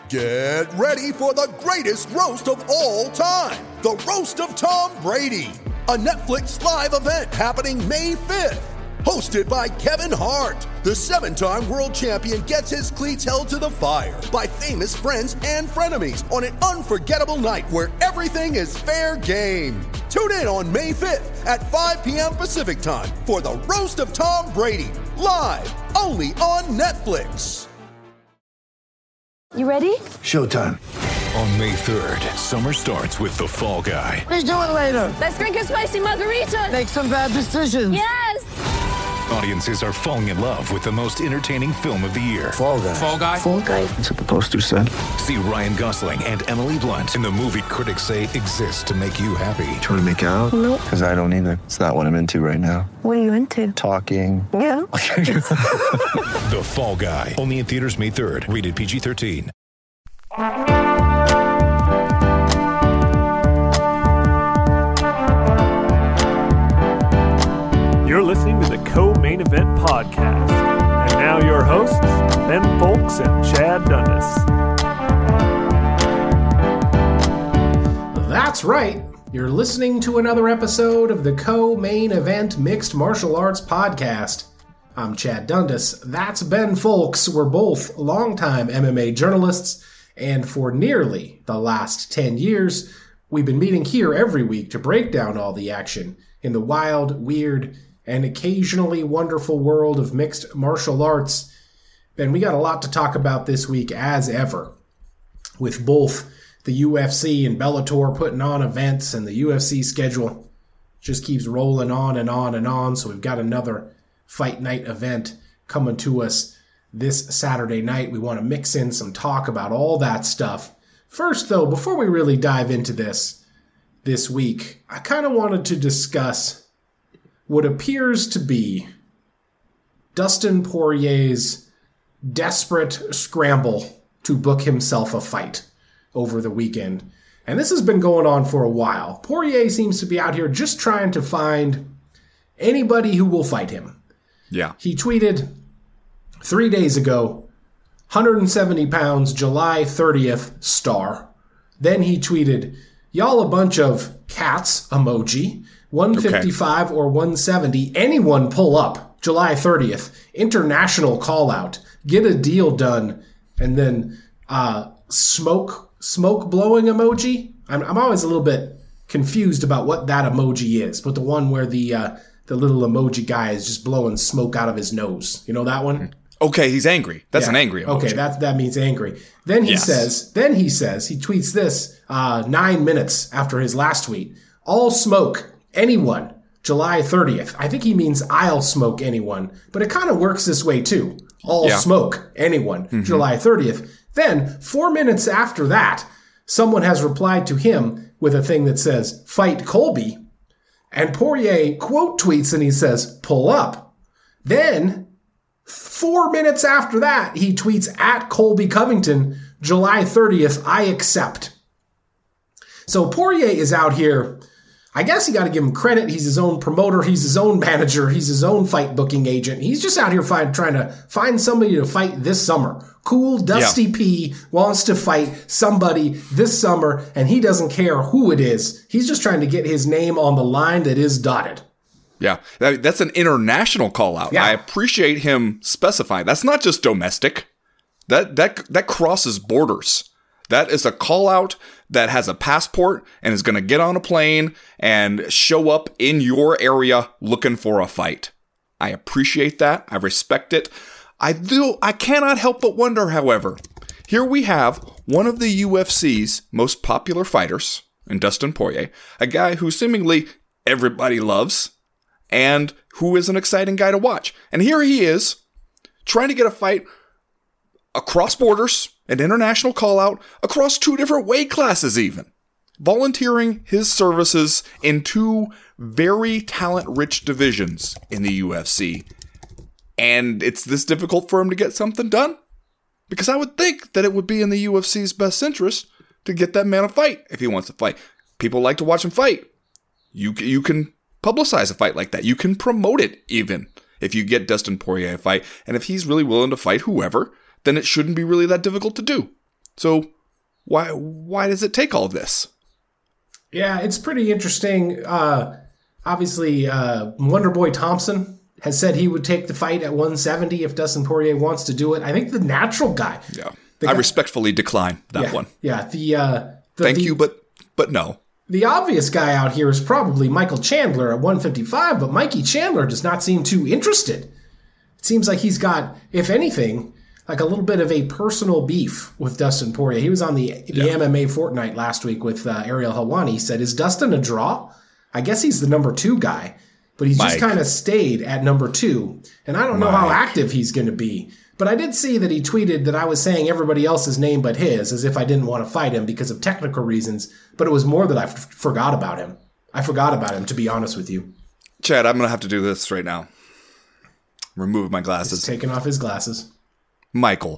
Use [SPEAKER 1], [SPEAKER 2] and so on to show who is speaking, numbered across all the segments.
[SPEAKER 1] Get ready for the greatest roast of all time, the Roast of Tom Brady, a Netflix live event happening May 5th. Hosted by Kevin Hart, the 7-time world champion gets his cleats held to the fire by famous friends and frenemies on an unforgettable night where everything is fair game. Tune in on May 5th at 5 p.m. Pacific time for the Roast of Tom Brady, live only on Netflix.
[SPEAKER 2] You ready?
[SPEAKER 3] Showtime.
[SPEAKER 4] On May 3rd, summer starts with The Fall Guy.
[SPEAKER 3] Let's do it later.
[SPEAKER 2] Let's drink a spicy margarita.
[SPEAKER 3] Make some bad decisions.
[SPEAKER 2] Yes!
[SPEAKER 4] Audiences are falling in love with the most entertaining film of the year.
[SPEAKER 3] Fall Guy.
[SPEAKER 5] Fall Guy?
[SPEAKER 2] Fall Guy.
[SPEAKER 3] That's what the poster said.
[SPEAKER 4] See Ryan Gosling and Emily Blunt in the movie critics say exists to make you happy.
[SPEAKER 3] Trying to make it out?
[SPEAKER 2] Nope.
[SPEAKER 3] Because I don't either. It's not what I'm into right now.
[SPEAKER 2] What are you into?
[SPEAKER 3] Talking.
[SPEAKER 2] Yeah.
[SPEAKER 4] The Fall Guy. Only in theaters May 3rd. Rated PG-13.
[SPEAKER 6] You're listening to the Co-Main Event Podcast. And now your hosts, Ben Folks and Chad Dundas.
[SPEAKER 7] That's right. You're listening to another episode of the Co-Main Event Mixed Martial Arts Podcast. I'm Chad Dundas. That's Ben Folks. We're both longtime MMA journalists, and for nearly the last 10 years, we've been meeting here every week to break down all the action in the wild, weird, and occasionally wonderful world of mixed martial arts. And we got a lot to talk about this week, as ever, with both the UFC and Bellator putting on events, and the UFC schedule just keeps rolling on and on and on. So we've got another fight night event coming to us this Saturday night. We want to mix in some talk about all that stuff. First, though, before we really dive into this week, I kind of wanted to discuss what appears to be Dustin Poirier's desperate scramble to book himself a fight over the weekend. And this has been going on for a while. Poirier seems to be out here just trying to find anybody who will fight him.
[SPEAKER 5] Yeah.
[SPEAKER 7] He tweeted 3 days ago, 170 pounds, July 30th, star. Then he tweeted, y'all a bunch of cats, emoji. 155 or 170, anyone pull up, July 30th, international call out, get a deal done, and then smoke blowing emoji. I'm always a little bit confused about what that emoji is, but the one where the little emoji guy is just blowing smoke out of his nose. You know that one?
[SPEAKER 5] Okay, he's angry. That's an angry emoji.
[SPEAKER 7] Okay, that means angry. Then he says, he tweets this 9 minutes after his last tweet, all smoke, anyone, July 30th. I think he means I'll smoke anyone, but it kind of works this way too. All smoke, anyone, July 30th. Then, 4 minutes after that, someone has replied to him with a thing that says, fight Colby. And Poirier quote tweets and he says, pull up. Then, 4 minutes after that, he tweets at Colby Covington, July 30th, I accept. So Poirier is out here. I guess you got to give him credit. He's his own promoter. He's his own manager. He's his own fight booking agent. He's just out here trying to find somebody to fight this summer. Cool Dusty P wants to fight somebody this summer, and he doesn't care who it is. He's just trying to get his name on the line that is dotted.
[SPEAKER 5] Yeah, that's an international call out. Yeah. I appreciate him specifying. That's not just domestic. That crosses borders. That is a call out that has a passport and is going to get on a plane and show up in your area looking for a fight. I appreciate that. I respect it. I cannot help but wonder, however, here we have one of the UFC's most popular fighters, in Dustin Poirier, a guy who seemingly everybody loves and who is an exciting guy to watch. And here he is trying to get a fight across borders, an international call out, across 2 different weight classes even, volunteering his services in 2 very talent-rich divisions in the UFC. And it's this difficult for him to get something done? Because I would think that it would be in the UFC's best interest to get that man a fight if he wants to fight. People like to watch him fight. You can publicize a fight like that. You can promote it even if you get Dustin Poirier a fight. And if he's really willing to fight whoever, then it shouldn't be really that difficult to do. So why does it take all this?
[SPEAKER 7] Yeah, it's pretty interesting. Obviously, Wonderboy Thompson has said he would take the fight at 170 if Dustin Poirier wants to do it. I think the natural guy.
[SPEAKER 5] Yeah, I respectfully decline that one.
[SPEAKER 7] Yeah,
[SPEAKER 5] thank you, but no.
[SPEAKER 7] The obvious guy out here is probably Michael Chandler at 155, but Mikey Chandler does not seem too interested. It seems like he's got, if anything, like a little bit of a personal beef with Dustin Poirier. He was on the MMA Fortnite last week with Ariel Helwani. He said, is Dustin a draw? I guess he's the number 2 guy, but he's just kind of stayed at number 2. And I don't know how active he's going to be. But I did see that he tweeted that I was saying everybody else's name but his, as if I didn't want to fight him because of technical reasons. But it was more that I forgot about him. I forgot about him, to be honest with you.
[SPEAKER 5] Chad, I'm going to have to do this right now. Remove my glasses.
[SPEAKER 7] He's taking off his glasses.
[SPEAKER 5] Michael,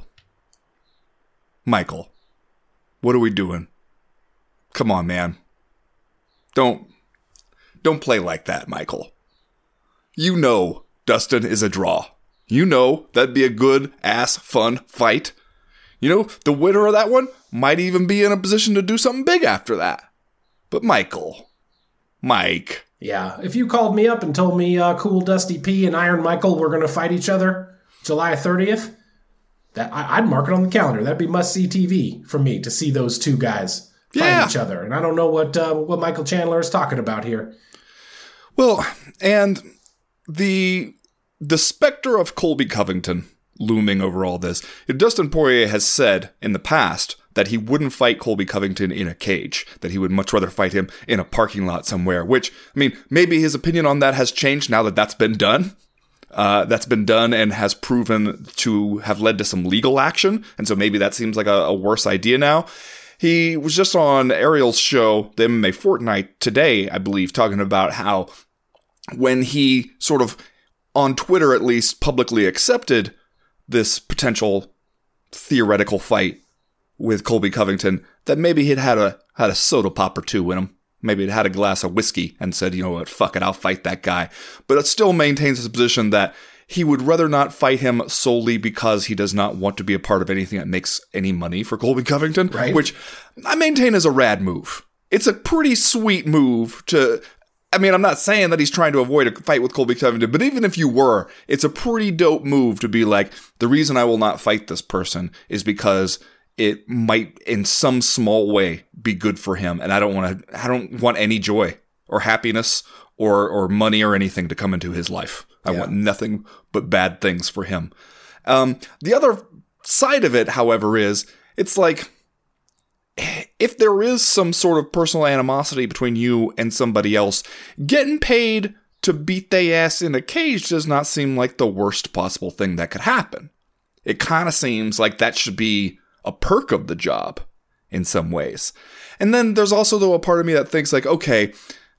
[SPEAKER 5] what are we doing? Come on, man. Don't play like that, Michael. You know Dustin is a draw. You know that'd be a good-ass fun fight. You know, the winner of that one might even be in a position to do something big after that. But Mike.
[SPEAKER 7] Yeah, if you called me up and told me Cool Dusty P and Iron Michael were going to fight each other July 30th, I'd mark it on the calendar. That'd be must-see TV for me to see those two guys fight each other. And I don't know what Michael Chandler is talking about here.
[SPEAKER 5] Well, and the specter of Colby Covington looming over all this. Dustin Poirier has said in the past that he wouldn't fight Colby Covington in a cage, that he would much rather fight him in a parking lot somewhere, which, I mean, maybe his opinion on that has changed now that that's been done. That's been done and has proven to have led to some legal action, and so maybe that seems like a worse idea now. He was just on Ariel's show, the MMA Fortnite, today, I believe, talking about how when he sort of, on Twitter at least, publicly accepted this potential theoretical fight with Colby Covington, that maybe he'd had a soda pop or two in him. Maybe he'd had a glass of whiskey and said, you know what, fuck it, I'll fight that guy. But it still maintains his position that he would rather not fight him solely because he does not want to be a part of anything that makes any money for Colby Covington, right? Which I maintain is a rad move. It's a pretty sweet move to... I mean, I'm not saying that he's trying to avoid a fight with Colby Covington, but even if you were, it's a pretty dope move to be like, the reason I will not fight this person is because it might, in some small way, be good for him, and I don't want any joy or happiness or money or anything to come into his life. I want nothing but bad things for him. The other side of it, however, is it's like, if there is some sort of personal animosity between you and somebody else, getting paid to beat they ass in a cage does not seem like the worst possible thing that could happen. It kind of seems like that should be a perk of the job in some ways. And then there's also, though, a part of me that thinks like, okay,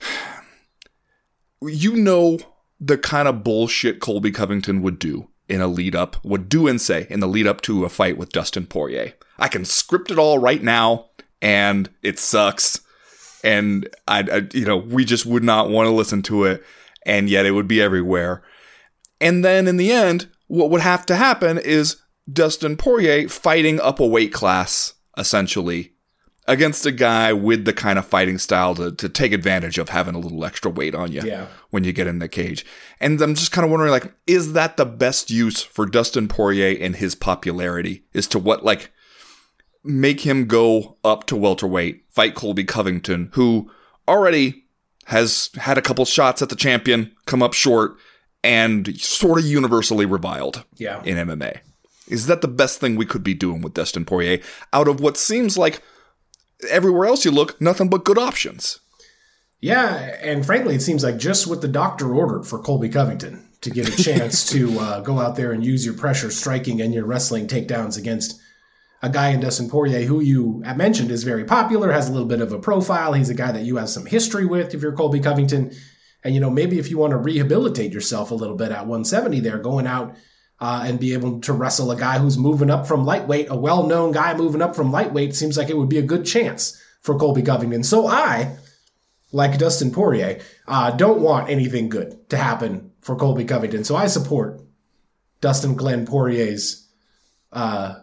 [SPEAKER 5] you know the kind of bullshit Colby Covington would do in a lead up, would do and say in the lead up to a fight with Dustin Poirier. I can script it all right now, and it sucks. And we just would not want to listen to it, and yet it would be everywhere. And then in the end, what would have to happen is Dustin Poirier fighting up a weight class, essentially, against a guy with the kind of fighting style to take advantage of having a little extra weight on you when you get in the cage. And I'm just kind of wondering, like, is that the best use for Dustin Poirier and his popularity? Is to what, like, make him go up to welterweight, fight Colby Covington, who already has had a couple shots at the champion, come up short, and sort of universally reviled in MMA. Is that the best thing we could be doing with Dustin Poirier out of what seems like everywhere else you look, nothing but good options?
[SPEAKER 7] Yeah, and frankly, it seems like just what the doctor ordered for Colby Covington to get a chance to go out there and use your pressure striking and your wrestling takedowns against a guy in Dustin Poirier who you mentioned is very popular, has a little bit of a profile. He's a guy that you have some history with if you're Colby Covington. And, you know, maybe if you want to rehabilitate yourself a little bit at 170 there, going out and be able to wrestle a guy who's moving up from lightweight, a well-known guy moving up from lightweight, seems like it would be a good chance for Colby Covington. So I, like Dustin Poirier, don't want anything good to happen for Colby Covington. So I support Dustin Glenn Poirier's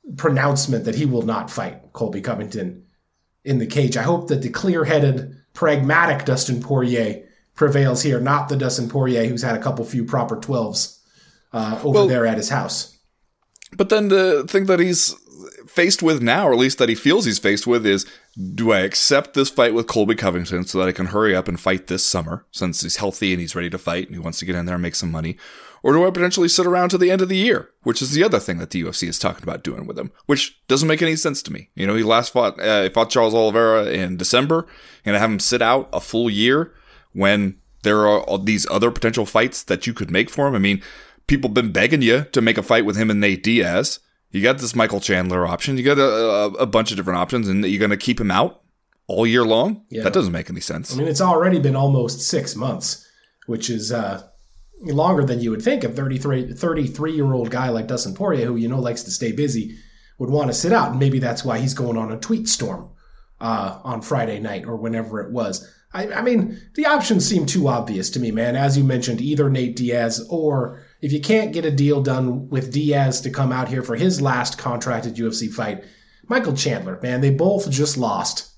[SPEAKER 7] pronouncement that he will not fight Colby Covington in the cage. I hope that the clear-headed, pragmatic Dustin Poirier prevails here, not the Dustin Poirier who's had a few proper 12s over there at his house.
[SPEAKER 5] But then the thing that he's faced with now, or at least that he feels he's faced with, is, do I accept this fight with Colby Covington so that I can hurry up and fight this summer, since he's healthy and he's ready to fight and he wants to get in there and make some money? Or do I potentially sit around to the end of the year, which is the other thing that the UFC is talking about doing with him, which doesn't make any sense to me. He last fought Charles Oliveira in December, and I have him sit out a full year when there are all these other potential fights that you could make for him. I mean, people have been begging you to make a fight with him and Nate Diaz. You got this Michael Chandler option. You got a bunch of different options, and you're going to keep him out all year long? Yeah. That doesn't make any sense.
[SPEAKER 7] I mean, it's already been almost 6 months, which is longer than you would think. A 33-year-old guy like Dustin Poirier, who likes to stay busy, would want to sit out. And maybe that's why he's going on a tweet storm on Friday night or whenever it was. I mean, the options seem too obvious to me, man. As you mentioned, either Nate Diaz, or if you can't get a deal done with Diaz to come out here for his last contracted UFC fight, Michael Chandler, man. They both just lost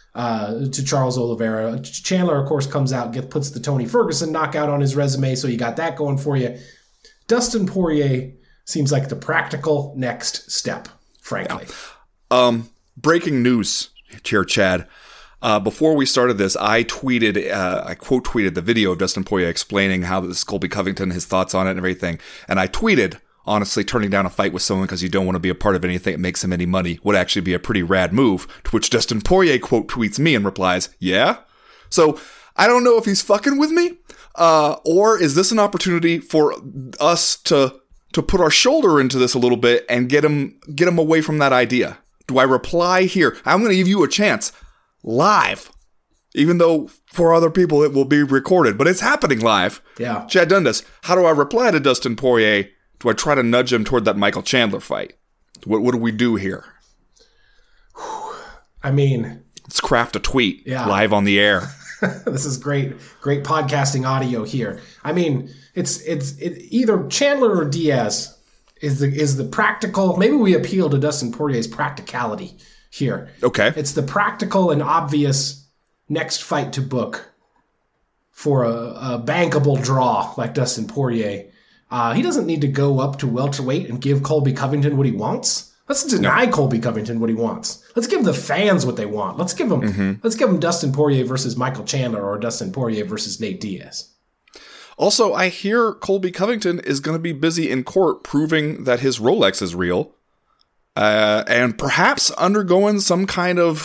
[SPEAKER 7] to Charles Oliveira. Chandler, of course, comes out, puts the Tony Ferguson knockout on his resume, so you got that going for you. Dustin Poirier seems like the practical next step, frankly.
[SPEAKER 5] Yeah. Breaking news here, Chad. Before we started this, I quote tweeted the video of Dustin Poirier explaining how this is Colby Covington, his thoughts on it and everything. And I tweeted, honestly, turning down a fight with someone because you don't want to be a part of anything that makes him any money would actually be a pretty rad move. To which Dustin Poirier quote tweets me and replies, yeah? So I don't know if he's fucking with me, or is this an opportunity for us to put our shoulder into this a little bit and get him away from that idea? Do I reply here? I'm going to give you a chance. Live, even though for other people it will be recorded, but it's happening live.
[SPEAKER 7] Yeah.
[SPEAKER 5] Chad Dundas, how do I reply to Dustin Poirier? Do I try to nudge him toward that Michael Chandler fight? What do we do here?
[SPEAKER 7] I mean,
[SPEAKER 5] let's craft a tweet live on the air.
[SPEAKER 7] This is great podcasting audio here. I mean, it's either Chandler or Diaz is the practical. Maybe we appeal to Dustin Poirier's practicality here.
[SPEAKER 5] Okay.
[SPEAKER 7] It's the practical and obvious next fight to book for a bankable draw like Dustin Poirier. He doesn't need to go up to welterweight and give Colby Covington what he wants. Let's deny Colby Covington what he wants. Let's give the fans what they want. Let's give them Dustin Poirier versus Michael Chandler, or Dustin Poirier versus Nate Diaz.
[SPEAKER 5] Also, I hear Colby Covington is going to be busy in court proving that his Rolex is real. And perhaps undergoing some kind of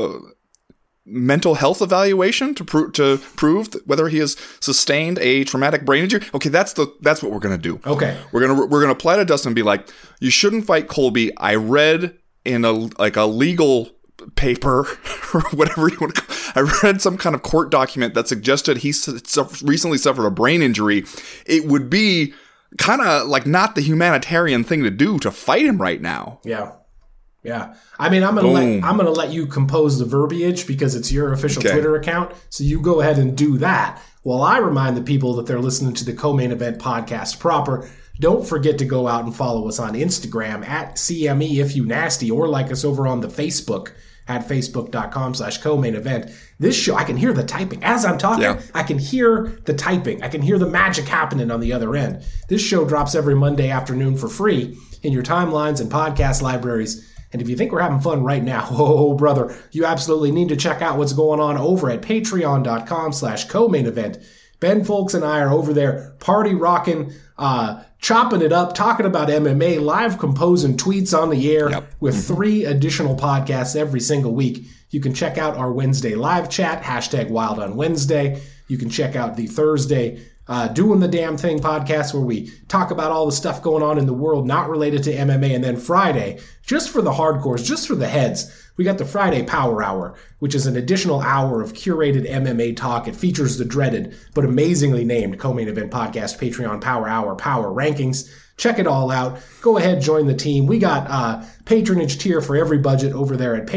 [SPEAKER 5] mental health evaluation to prove whether he has sustained a traumatic brain injury. Okay, that's what we're gonna do.
[SPEAKER 7] Okay,
[SPEAKER 5] we're gonna apply to Dustin and be like, you shouldn't fight Colby. I read in a legal paper or whatever you want to call it. I read some kind of court document that suggested he recently suffered a brain injury. It would be kind of like not the humanitarian thing to do to fight him right now.
[SPEAKER 7] Yeah. I mean, I'm gonna let you compose the verbiage because it's your official Twitter account. So you go ahead and do that while I remind the people that they're listening to the Co-Main Event podcast proper. Don't forget to go out and follow us on Instagram at CME if you nasty, or like us over on the Facebook at facebook.com/co-main-event. This show, I can hear the typing. As I'm talking, I can hear the typing. I can hear the magic happening on the other end. This show drops every Monday afternoon for free in your timelines and podcast libraries. And if you think we're having fun right now, oh, brother, you absolutely need to check out what's going on over at patreon.com/co-main-event. Ben Folks and I are over there party rocking, chopping it up, talking about MMA, live composing tweets on the air with 3 additional podcasts every single week. You can check out our Wednesday live chat, #Wild on Wednesday. You can check out the Thursday Doing the Damn Thing podcast, where we talk about all the stuff going on in the world not related to MMA. And then Friday, just for the hardcores, just for the heads, we got the Friday Power Hour, which is an additional hour of curated MMA talk. It features the dreaded but amazingly named Co-Main Event Podcast Patreon Power Hour Power Rankings. Check it all out. Go ahead, join the team. We got patronage tier for every budget over there at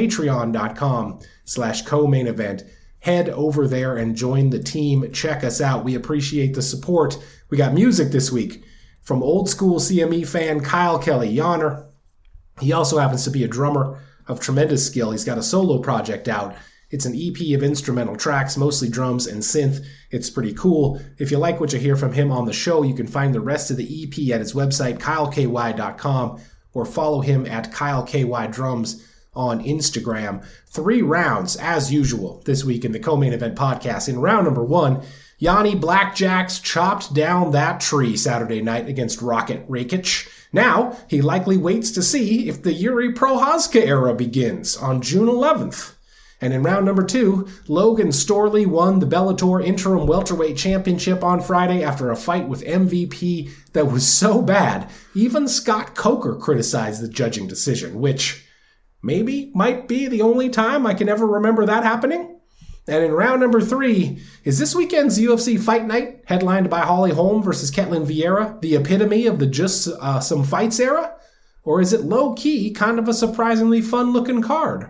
[SPEAKER 7] patreon.com/co-main-event. Head over there and join the team. Check us out. We appreciate the support. We got music this week from old school CME fan Kyle Kelly Yonner. He also happens to be a drummer of tremendous skill. He's got a solo project out. It's an EP of instrumental tracks, mostly drums and synth. It's pretty cool. If you like what you hear from him on the show, you can find the rest of the EP at his website, kyleky.com, or follow him at KyleKYDrums on Instagram. 3 rounds, as usual, this week in the Co-Main Event podcast. In round number 1, Yanni Blackjacks chopped down that tree Saturday night against Rocket Rakic. Now, he likely waits to see if the Yuri Prochazka era begins on June 11th. And in round number 2, Logan Storley won the Bellator Interim Welterweight Championship on Friday after a fight with MVP that was so bad, even Scott Coker criticized the judging decision, which maybe might be the only time I can ever remember that happening. And in round number 3, is this weekend's UFC Fight Night, headlined by Holly Holm versus Ketlin Vieira, the epitome of the just some fights era? Or is it low-key kind of a surprisingly fun-looking card?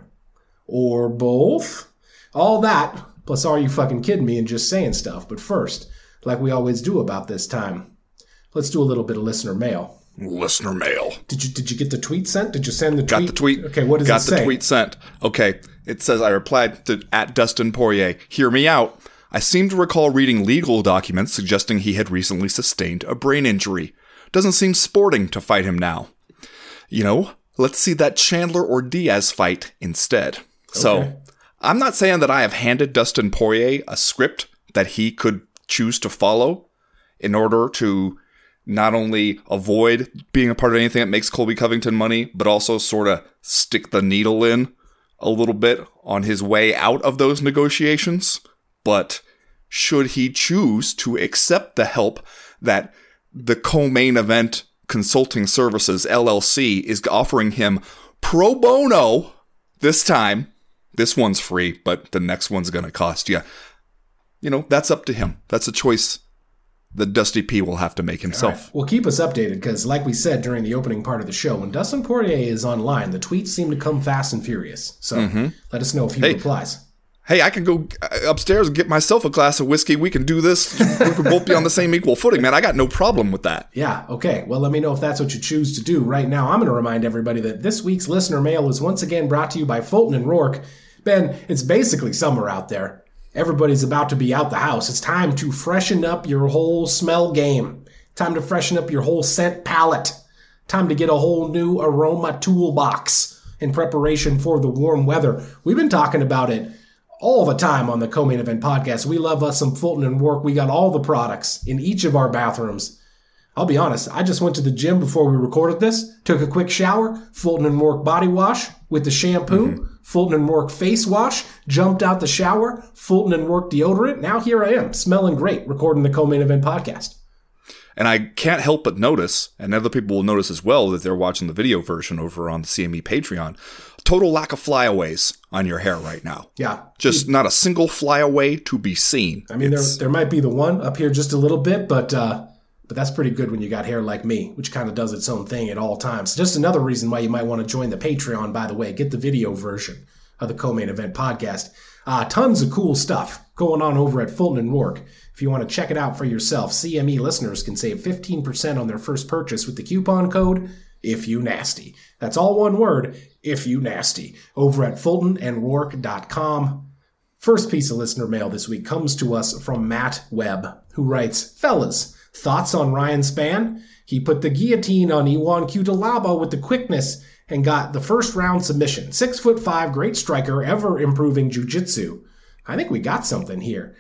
[SPEAKER 7] Or both? All that, plus are you fucking kidding me and just saying stuff. But first, like we always do about this time, let's do a little bit of listener mail.
[SPEAKER 5] Listener mail.
[SPEAKER 7] Did you get the tweet sent? Did you send the tweet?
[SPEAKER 5] Got the tweet.
[SPEAKER 7] Okay, what does it say?
[SPEAKER 5] Got the tweet sent. Okay, it says, I replied to @Dustin Poirier, hear me out. I seem to recall reading legal documents suggesting he had recently sustained a brain injury. Doesn't seem sporting to fight him now. You know, let's see that Chandler or Diaz fight instead. So, I'm not saying that I have handed Dustin Poirier a script that he could choose to follow in order to not only avoid being a part of anything that makes Colby Covington money, but also sort of stick the needle in a little bit on his way out of those negotiations. But should he choose to accept the help that the Co-Main Event Consulting Services, LLC, is offering him pro bono this time, this one's free, but the next one's going to cost you. You know, that's up to him. That's a choice that Dusty P will have to make himself.
[SPEAKER 7] Right. Well, keep us updated, because like we said during the opening part of the show, when Dustin Poirier is online, the tweets seem to come fast and furious. So let us know if he replies.
[SPEAKER 5] Hey, I can go upstairs and get myself a glass of whiskey. We can do this. We can both be on the same equal footing, man. I got no problem with that.
[SPEAKER 7] Yeah, okay. Well, let me know if that's what you choose to do. Right now, I'm going to remind everybody that this week's listener mail is once again brought to you by Fulton and Rourke. Ben, it's basically summer out there. Everybody's about to be out the house. It's time to freshen up your whole smell game. Time to freshen up your whole scent palette. Time to get a whole new aroma toolbox in preparation for the warm weather. We've been talking about it all the time on the Co-Main Event podcast. We love us some Fulton and Rourke. We got all the products in each of our bathrooms. I'll be honest, I just went to the gym before we recorded this, took a quick shower, Fulton and Rourke body wash with the shampoo, Fulton and Rourke face wash, jumped out the shower, Fulton and Rourke deodorant. Now here I am, smelling great, recording the Co-Main Event podcast.
[SPEAKER 5] And I can't help but notice, and other people will notice as well that they're watching the video version over on the CME Patreon, total lack of flyaways on your hair right now.
[SPEAKER 7] Yeah.
[SPEAKER 5] Just not a single flyaway to be seen.
[SPEAKER 7] I mean, there might be the one up here just a little bit, but that's pretty good when you got hair like me, which kind of does its own thing at all times. Just another reason why you might want to join the Patreon, by the way. Get the video version of the Co-Main Event podcast. Tons of cool stuff going on over at Fulton and Rourke. If you want to check it out for yourself, CME listeners can save 15% on their first purchase with the coupon code IFYOUNASTY. That's all one word, IFYOUNASTY, over at FultonandRourke.com. First piece of listener mail this week comes to us from Matt Webb, who writes, Fellas, thoughts on Ryan Spann? He put the guillotine on Iwan Cutelaba with the quickness and got the first round submission. 6'5", great striker, ever improving jiu-jitsu. I think we got something here.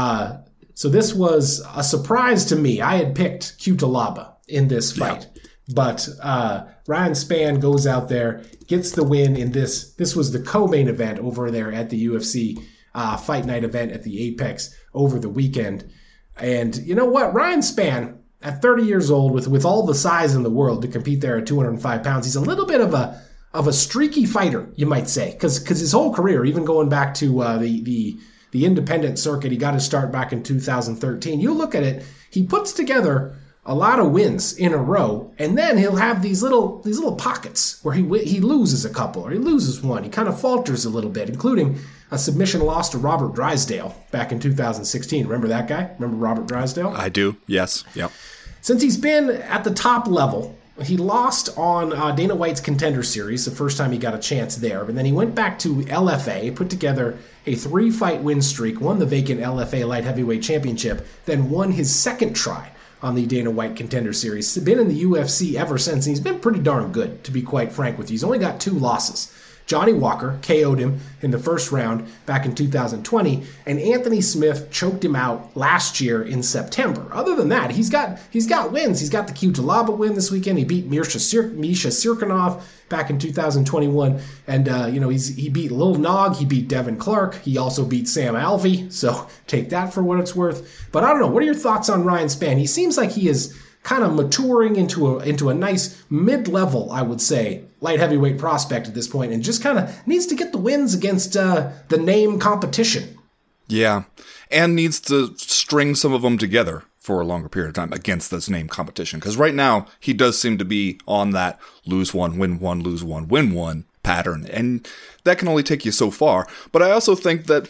[SPEAKER 7] So this was a surprise to me. I had picked Cutelaba in this fight. Yeah. But Ryan Spann goes out there, gets the win in this. This was the co-main event over there at the UFC Fight Night event at the Apex over the weekend. And you know what? Ryan Spann, at 30 years old, with all the size in the world to compete there at 205 pounds, he's a little bit of a streaky fighter, you might say. Because his whole career, even going back to the independent circuit, he got his start back in 2013. You look at it, he puts together a lot of wins in a row, and then he'll have these little pockets where he loses a couple, or he loses one. He kind of falters a little bit, including a submission loss to Robert Drysdale back in 2016. Remember that guy? Remember Robert Drysdale?
[SPEAKER 5] I do, yes. Yep.
[SPEAKER 7] Since he's been at the top level He lost on Dana White's Contender Series, the first time he got a chance there. But then he went back to LFA, put together a 3-fight win streak, won the vacant LFA Light Heavyweight Championship, then won his second try on the Dana White Contender Series. He's been in the UFC ever since, and he's been pretty darn good, to be quite frank with you. He's only got 2 losses. Johnny Walker KO'd him in the first round back in 2020, and Anthony Smith choked him out last year in September. Other than that, he's got wins. He's got the Cutelaba win this weekend. He beat Misha Cirkunov back in 2021, and he beat Lil Nog. He beat Devin Clark. He also beat Sam Alvey. So take that for what it's worth. But I don't know. What are your thoughts on Ryan Spann? He seems like he is kind of maturing into a nice mid-level, I would say, light heavyweight prospect at this point, and just kind of needs to get the wins against the name competition.
[SPEAKER 5] Yeah, and needs to string some of them together for a longer period of time against this name competition. Because right now, he does seem to be on that lose one, win one, lose one, win one pattern, and that can only take you so far. But I also think that,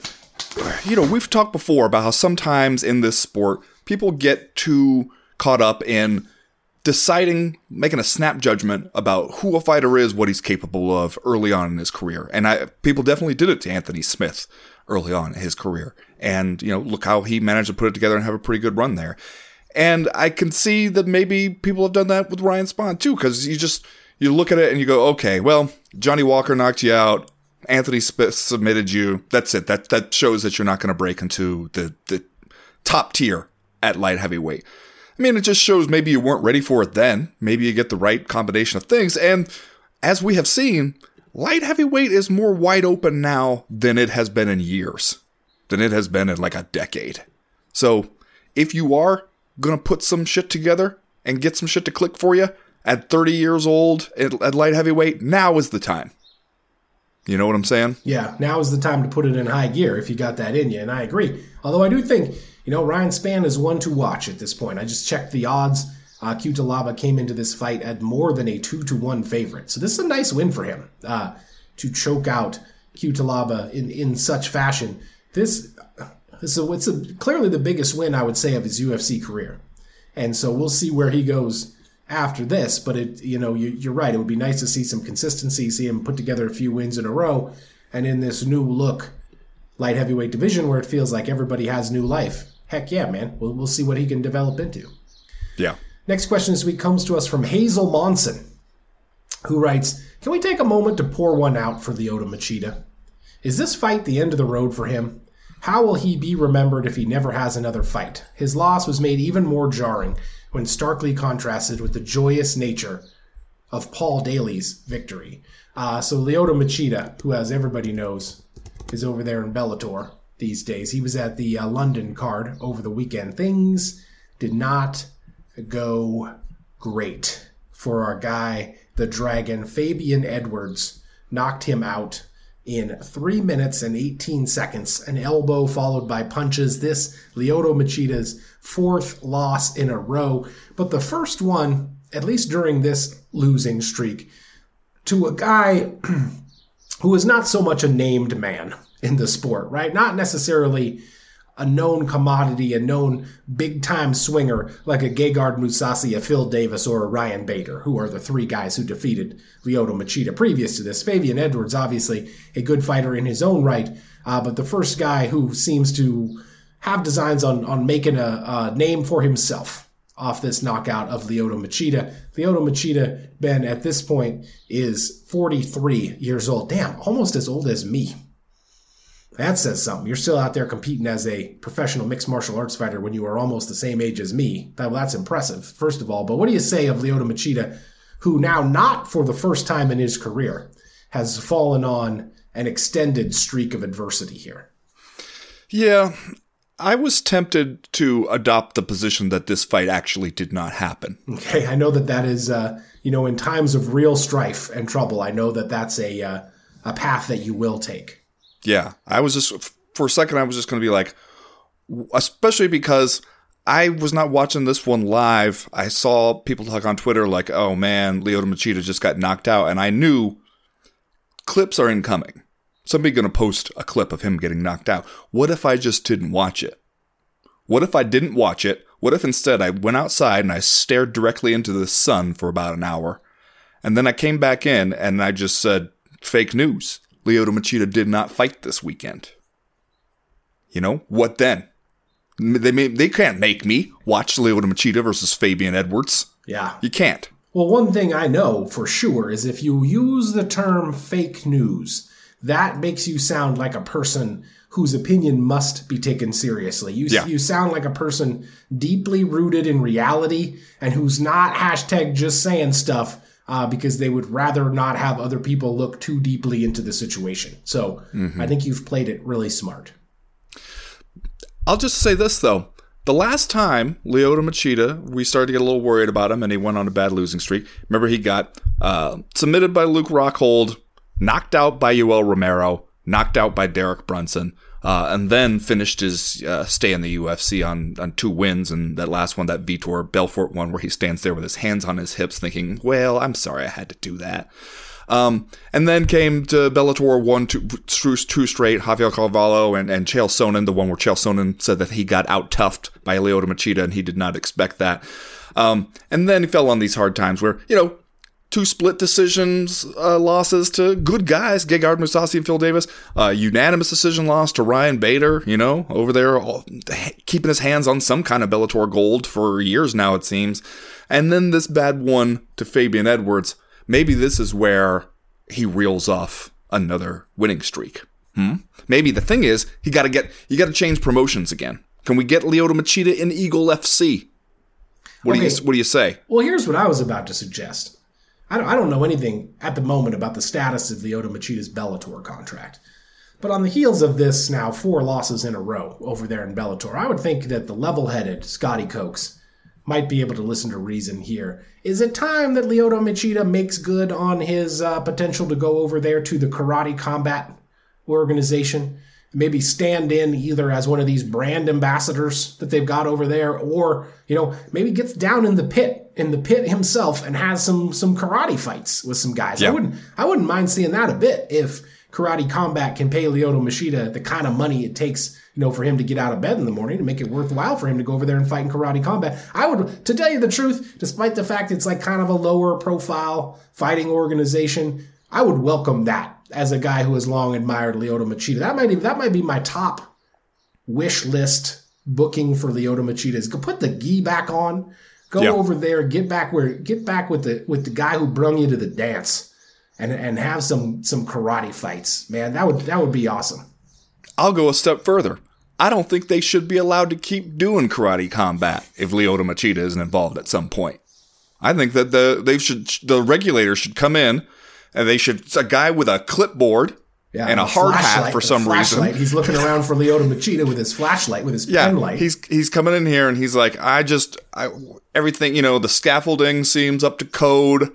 [SPEAKER 5] we've talked before about how sometimes in this sport, people get too caught up in deciding, making a snap judgment about who a fighter is, what he's capable of early on in his career. And people definitely did it to Anthony Smith early on in his career. And, look how he managed to put it together and have a pretty good run there. And I can see that maybe people have done that with Ryan Spann too, because you look at it and you go, okay, well, Johnny Walker knocked you out. Anthony Smith submitted you. That's it. That shows that you're not going to break into the top tier at light heavyweight. I mean, it just shows maybe you weren't ready for it then. Maybe you get the right combination of things. And as we have seen, light heavyweight is more wide open now than it has been in years, than it has been in like a decade. So if you are going to put some shit together and get some shit to click for you at 30 years old at light heavyweight, now is the time. You know what I'm saying?
[SPEAKER 7] Yeah, now is the time to put it in high gear if you got that in you, and I agree. Although I do think, Ryan Spann is one to watch at this point. I just checked the odds. Cutelaba came into this fight at more than a 2-1 favorite. So this is a nice win for him to choke out Cutelaba in such fashion. It's clearly the biggest win, I would say, of his UFC career. And so we'll see where he goes after this. But you're right. It would be nice to see some consistency, see him put together a few wins in a row, and in this new look light heavyweight division where it feels like everybody has new life. Heck yeah, man. We'll see what he can develop into.
[SPEAKER 5] Yeah.
[SPEAKER 7] Next question this week comes to us from Hazel Monson, who writes, can we take a moment to pour one out for Lyoto Machida? Is this fight the end of the road for him? How will he be remembered if he never has another fight? His loss was made even more jarring when starkly contrasted with the joyous nature of Paul Daly's victory. So Lyoto Machida, who, as everybody knows, is over there in Bellator these days. He was at the London card over the weekend. Things did not go great for our guy, the Dragon. Fabian Edwards knocked him out in 3 minutes and 18 seconds. An elbow followed by punches. This Lyoto Machida's 4th loss in a row. But the first one, at least during this losing streak, to a guy who is not so much a named man in the sport, right? Not necessarily a known commodity, a known big-time swinger like a Gegard Mousasi, a Phil Davis, or a Ryan Bader, who are the 3 guys who defeated Lyoto Machida previous to this. Fabian Edwards, obviously a good fighter in his own right, but the first guy who seems to have designs on making a name for himself off this knockout of Lyoto Machida. Lyoto Machida, Ben, at this point is 43 years old. Damn, almost as old as me. That says something. You're still out there competing as a professional mixed martial arts fighter when you are almost the same age as me. That's impressive, first of all. But what do you say of Lyoto Machida, who now, not for the first time in his career, has fallen on an extended streak of adversity here?
[SPEAKER 5] Yeah, I was tempted to adopt the position that this fight actually did not happen.
[SPEAKER 7] Okay, I know that is, in times of real strife and trouble, I know that that's a path that you will take.
[SPEAKER 5] Yeah, I was just, for a second, I was just going to be like, especially because I was not watching this one live. I saw people talk on Twitter like, oh man, Lyoto Machida just got knocked out. And I knew clips are incoming. Somebody going to post a clip of him getting knocked out. What if I just didn't watch it? What if I didn't watch it? What if instead I went outside and I stared directly into the sun for about an hour, and then I came back in and I just said, fake news. Lyoto Machida did not fight this weekend. You know, what then? They can't make me watch Lyoto Machida versus Fabian Edwards.
[SPEAKER 7] Yeah.
[SPEAKER 5] You can't.
[SPEAKER 7] Well, one thing I know for sure is if you use the term fake news, that makes you sound like a person whose opinion must be taken seriously. You sound like a person deeply rooted in reality and who's not #just saying stuff because they would rather not have other people look too deeply into the situation. So I think you've played it really smart.
[SPEAKER 5] I'll just say this, though. The last time Lyoto Machida, we started to get a little worried about him, and he went on a bad losing streak. Remember, he got submitted by Luke Rockhold, knocked out by Yoel Romero, knocked out by Derek Brunson, and then finished his stay in the UFC on 2 wins, and that last one, that Vitor Belfort one, where he stands there with his hands on his hips thinking, well, I'm sorry I had to do that. And then came to Bellator 2 straight, Javier Carvalho and Chael Sonnen, the one where Chael Sonnen said that he got out-toughed by Lyoto Machida, and he did not expect that. And then he fell on these hard times where, 2 split decisions losses to good guys, Gegard Mousasi and Phil Davis. Unanimous decision loss to Ryan Bader, over there, keeping his hands on some kind of Bellator gold for years now, it seems. And then this bad one to Fabian Edwards. Maybe this is where he reels off another winning streak. Maybe the thing is, you got to change promotions again. Can we get Lyoto Machida in Eagle FC? What do you say?
[SPEAKER 7] Well, here's what I was about to suggest. I don't know anything at the moment about the status of Lyoto Machida's Bellator contract. But on the heels of this now 4 losses in a row over there in Bellator, I would think that the level-headed Scotty Cokes might be able to listen to reason here. Is it time that Lyoto Machida makes good on his potential to go over there to the Karate Combat organization? Maybe stand in either as one of these brand ambassadors that they've got over there, or, maybe gets down in the pit himself and has some karate fights with some guys. Yeah. I wouldn't mind seeing that a bit if Karate Combat can pay Lyoto Machida the kind of money it takes, for him to get out of bed in the morning to make it worthwhile for him to go over there and fight in Karate Combat. I would, to tell you the truth, despite the fact it's like kind of a lower profile fighting organization, I would welcome that as a guy who has long admired Lyoto Machida. That might be my top wish list booking for Lyoto Machida is go put the gi back on, go over there, get back with the guy who brung you to the dance. And have some karate fights, man. That would be awesome.
[SPEAKER 5] I'll go a step further. I don't think they should be allowed to keep doing Karate Combat if Lyoto Machida isn't involved at some point. I think that the regulators should come in and it's a guy with a clipboard and a hard hat for some reason.
[SPEAKER 7] He's looking around for Lyoto Machida with his flashlight, with his pen light.
[SPEAKER 5] He's coming in here and he's like, everything, the scaffolding seems up to code.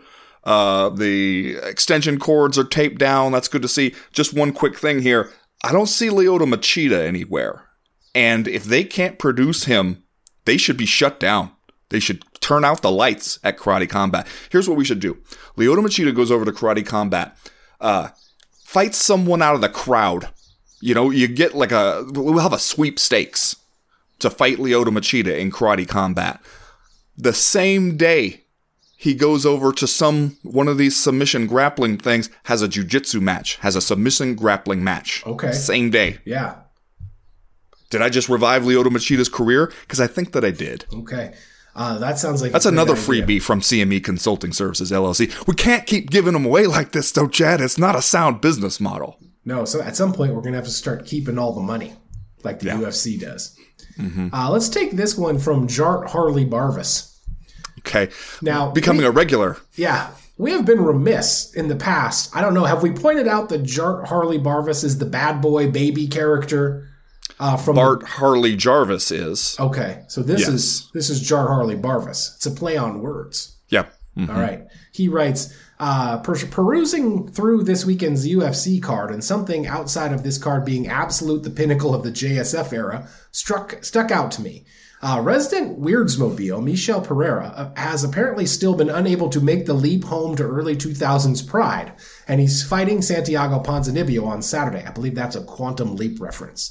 [SPEAKER 5] The extension cords are taped down. That's good to see. Just one quick thing here. I don't see Lyoto Machida anywhere. And if they can't produce him, they should be shut down. They should turn out the lights at Karate Combat. Here's what we should do. Lyoto Machida goes over to Karate Combat, fights someone out of the crowd. You get we'll have a sweepstakes to fight Lyoto Machida in Karate Combat. The same day he goes over to one of these submission grappling things, has a jiu-jitsu match, has a submission grappling match.
[SPEAKER 7] Okay.
[SPEAKER 5] Same day.
[SPEAKER 7] Yeah.
[SPEAKER 5] Did I just revive Lyoto Machida's career? Because I think that I did.
[SPEAKER 7] Okay. That sounds like
[SPEAKER 5] that's another freebie from CME Consulting Services, LLC. We can't keep giving them away like this, though, Chad. It's not a sound business model.
[SPEAKER 7] No, so at some point we're going to have to start keeping all the money like the UFC does. Mm-hmm. Let's take this one from Jart Harley Barvis.
[SPEAKER 5] Okay.
[SPEAKER 7] Now,
[SPEAKER 5] becoming a regular.
[SPEAKER 7] Yeah. We have been remiss in the past. I don't know. Have we pointed out that Jart Harley Barvis is the bad boy baby character from
[SPEAKER 5] Bart Harley Jarvis is.
[SPEAKER 7] Okay. So this is Jart Harley Barvis. It's a play on words.
[SPEAKER 5] Yeah. Mm-hmm.
[SPEAKER 7] All right. He writes, perusing through this weekend's UFC card and something outside of this card being absolute the pinnacle of the JSF era stuck out to me. Resident Weirdsmobile, Michel Pereira, has apparently still been unable to make the leap home to early 2000s Pride, and he's fighting Santiago Ponzinibbio on Saturday. I believe that's a Quantum Leap reference.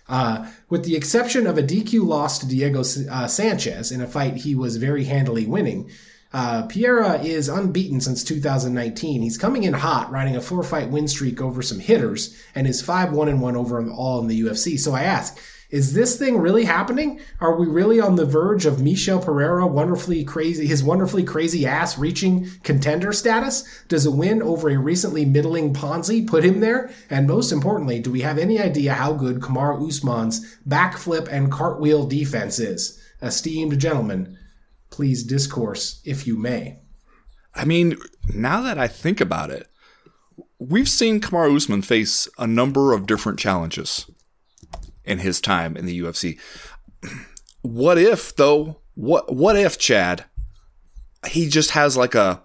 [SPEAKER 7] With the exception of a DQ loss to Diego Sanchez in a fight he was very handily winning, Pereira is unbeaten since 2019. He's coming in hot, riding a 4-fight win streak over some hitters, and is 5-1-1 overall in the UFC. So I ask, is this thing really happening? Are we really on the verge of Michel Pereira his wonderfully crazy ass reaching contender status? Does a win over a recently middling Ponzi put him there? And most importantly, do we have any idea how good Kamaru Usman's backflip and cartwheel defense is? Esteemed gentlemen, please discourse if you may.
[SPEAKER 5] I mean, now that I think about it, we've seen Kamaru Usman face a number of different challenges in his time in the UFC. What if, though? What if, Chad, he just has like a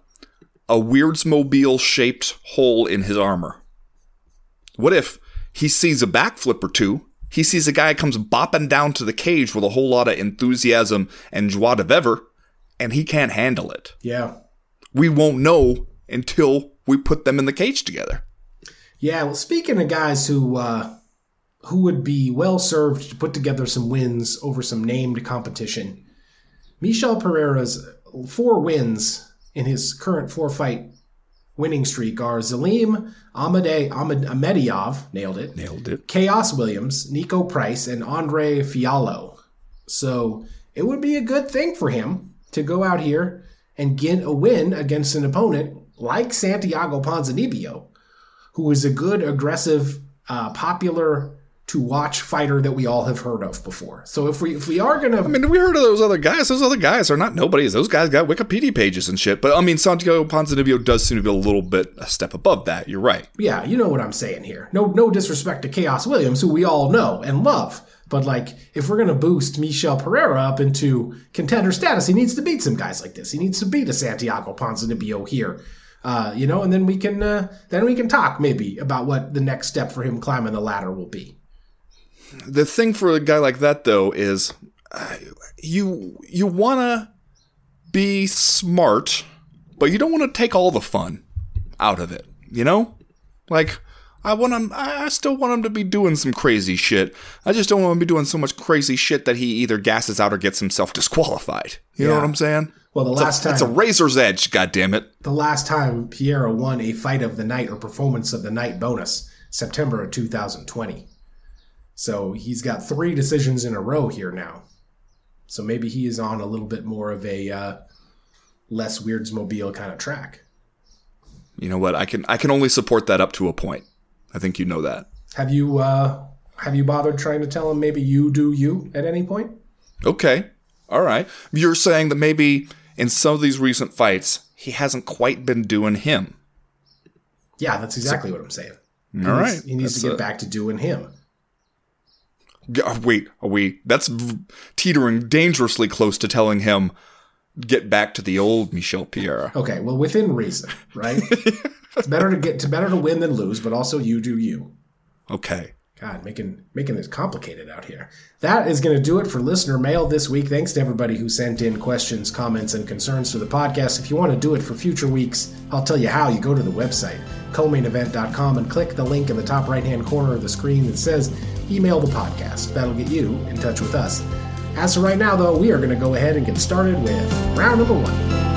[SPEAKER 5] Weirdsmobile-shaped hole in his armor? What if he sees a backflip or two? He sees a guy comes bopping down to the cage with a whole lot of enthusiasm and joie de vivre, and he can't handle it.
[SPEAKER 7] Yeah.
[SPEAKER 5] We won't know until we put them in the cage together.
[SPEAKER 7] Yeah, well, speaking of guys who would be well served to put together some wins over some named competition, Michel Pereira's 4 wins in his current 4-fight winning streak are Zelim Ahmediyov, nailed it, Chaos Williams, Nico Price, and Andre Fiallo. So it would be a good thing for him to go out here and get a win against an opponent like Santiago Ponzinibbio, who is a good, aggressive, popular to watch fighter that we all have heard of before. So if we are going to...
[SPEAKER 5] I mean, we heard of those other guys. Those other guys are not nobodies. Those guys got Wikipedia pages and shit. But I mean, Santiago Ponzinibbio does seem to be a little bit a step above that. You're right.
[SPEAKER 7] Yeah, you know what I'm saying here. No disrespect to Chaos Williams, who we all know and love. But like, if we're going to boost Michel Pereira up into contender status, he needs to beat some guys like this. He needs to beat a Santiago Ponzinibbio here. And then we can talk maybe about what the next step for him climbing the ladder will be.
[SPEAKER 5] The thing for a guy like that, though, is you want to be smart, but you don't want to take all the fun out of it, you know? Like, I still want him to be doing some crazy shit. I just don't want him to be doing so much crazy shit that he either gasses out or gets himself disqualified. You know what I'm saying?
[SPEAKER 7] Well, it's
[SPEAKER 5] a razor's edge, goddammit.
[SPEAKER 7] The last time Pereira won a fight of the night or performance of the night bonus, September of 2020. So he's got 3 decisions in a row here now. So maybe he is on a little bit more of a less Weirdsmobile kind of track.
[SPEAKER 5] You know what? I can only support that up to a point. I think you know that.
[SPEAKER 7] Have you bothered trying to tell him maybe you do you at any point?
[SPEAKER 5] Okay. All right. You're saying that maybe in some of these recent fights, he hasn't quite been doing him.
[SPEAKER 7] Yeah, that's exactly what I'm saying.
[SPEAKER 5] All right.
[SPEAKER 7] He needs to get back to doing him.
[SPEAKER 5] Wait, that's teetering dangerously close to telling him, get back to the old Michel Pereira.
[SPEAKER 7] Okay, well, within reason, right? It's better to win than lose, but also you do you.
[SPEAKER 5] Okay.
[SPEAKER 7] God, making this complicated out here. That is going to do it for listener mail this week. Thanks to everybody who sent in questions, comments, and concerns to the podcast. If you want to do it for future weeks, I'll tell you how. You go to the website, comainevent.com, and click the link in the top right-hand corner of the screen that says email the podcast. That'll get you in touch with us. As for right now, though, we are going to go ahead and get started with round number 1.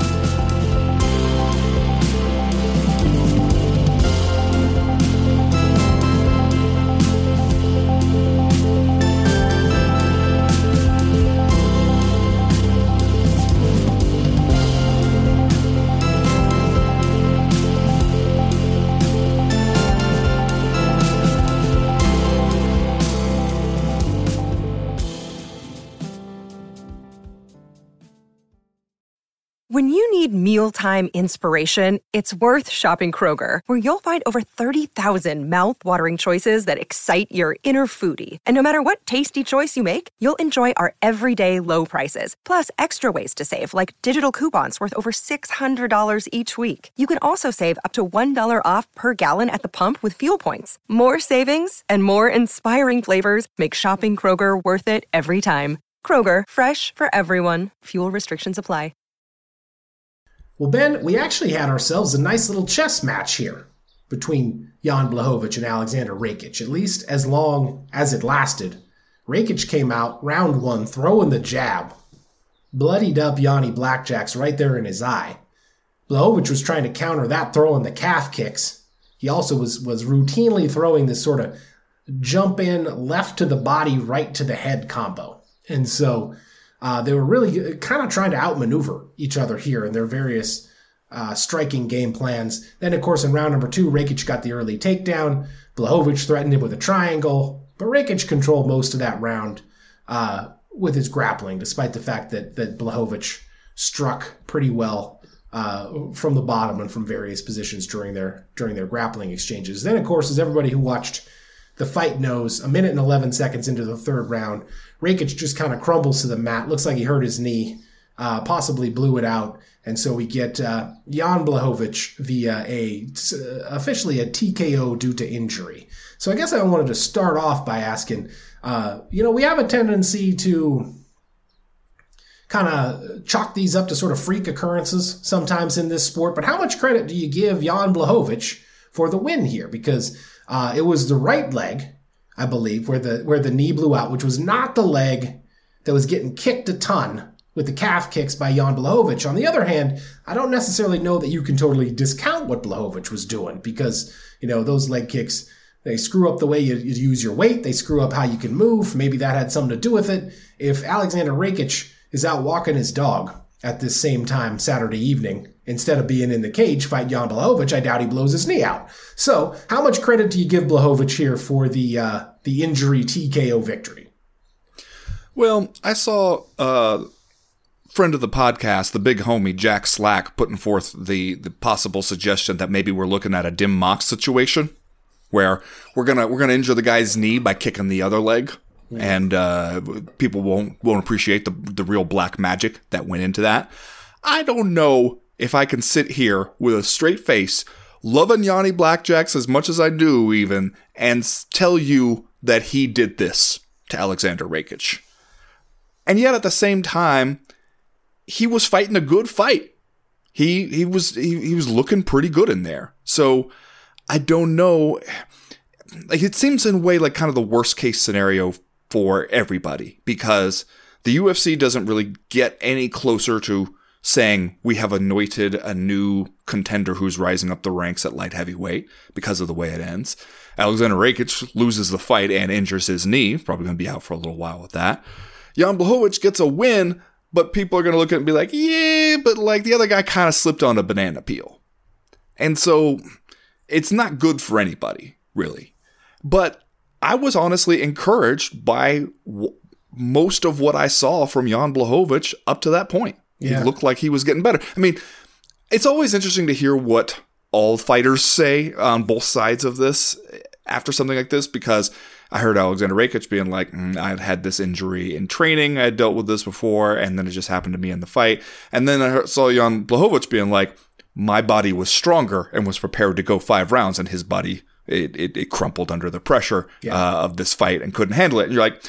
[SPEAKER 8] When you need mealtime inspiration, it's worth shopping Kroger, where you'll find over 30,000 mouth-watering choices that excite your inner foodie. And no matter what tasty choice you make, you'll enjoy our everyday low prices, plus extra ways to save, like digital coupons worth over $600 each week. You can also save up to $1 off per gallon at the pump with fuel points. More savings and more inspiring flavors make shopping Kroger worth it every time. Kroger, fresh for everyone. Fuel restrictions apply.
[SPEAKER 7] Well, Ben, we actually had ourselves a nice little chess match here between Jan Blachowicz and Alexander Rakic, at least as long as it lasted. Rakic came out, round one, throwing the jab. Bloodied up Yanni Blackjacks right there in his eye. Blachowicz was trying to counter that, throwing the calf kicks. He also was routinely throwing this sort of jump in, left to the body, right to the head combo. And so they were really kind of trying to outmaneuver each other here in their various striking game plans. Then, of course, in round number 2, Rakic got the early takedown. Blachowicz threatened him with a triangle, but Rakic controlled most of that round with his grappling, despite the fact that Blachowicz struck pretty well from the bottom and from various positions during their grappling exchanges. Then, of course, as everybody who watched the fight knows, a minute and 11 seconds into the third round, Rakic just kind of crumbles to the mat. Looks like he hurt his knee, possibly blew it out. And so we get Jan Blachowicz via officially a TKO due to injury. So I guess I wanted to start off by asking, we have a tendency to kind of chalk these up to sort of freak occurrences sometimes in this sport. But how much credit do you give Jan Blachowicz for the win here? Because it was the right leg, I believe, where the knee blew out, which was not the leg that was getting kicked a ton with the calf kicks by Jan Blachowicz. On the other hand, I don't necessarily know that you can totally discount what Blachowicz was doing because, those leg kicks, they screw up the way you use your weight. They screw up how you can move. Maybe that had something to do with it. If Alexander Rakic is out walking his dog at this same time Saturday evening, instead of being in the cage fighting Jan Blachowicz, I doubt he blows his knee out. So how much credit do you give Blachowicz here for the injury TKO victory?
[SPEAKER 5] Well, I saw friend of the podcast, the big homie Jack Slack, putting forth the possible suggestion that maybe we're looking at a Dim Mox situation where we're gonna injure the guy's knee by kicking the other leg. And people won't appreciate the real black magic that went into that. I don't know if I can sit here with a straight face, loving Yanni Blackjacks as much as I do even, and tell you that he did this to Alexander Rakic. And yet at the same time, he was fighting a good fight. He was looking pretty good in there. So I don't know. Like, it seems in a way like kind of the worst case scenario for everybody, because the UFC doesn't really get any closer to saying we have anointed a new contender who's rising up the ranks at light heavyweight because of the way it ends. Alexander Rakic loses the fight and injures his knee. Probably going to be out for a little while with that. Jan Blachowicz gets a win, but people are going to look at it and be like, yeah, but like the other guy kind of slipped on a banana peel. And so it's not good for anybody, really. But I was honestly encouraged by most of what I saw from Jan Blachowicz up to that point. Yeah. He looked like he was getting better. I mean, it's always interesting to hear what all fighters say on both sides of this after something like this, because I heard Alexander Rakic being like, I'd had this injury in training, I had dealt with this before, and then it just happened to me in the fight. And then I saw Jan Blachowicz being like, my body was stronger and was prepared to go 5 rounds, and his body It crumpled under the pressure of this fight and couldn't handle it. And you're like,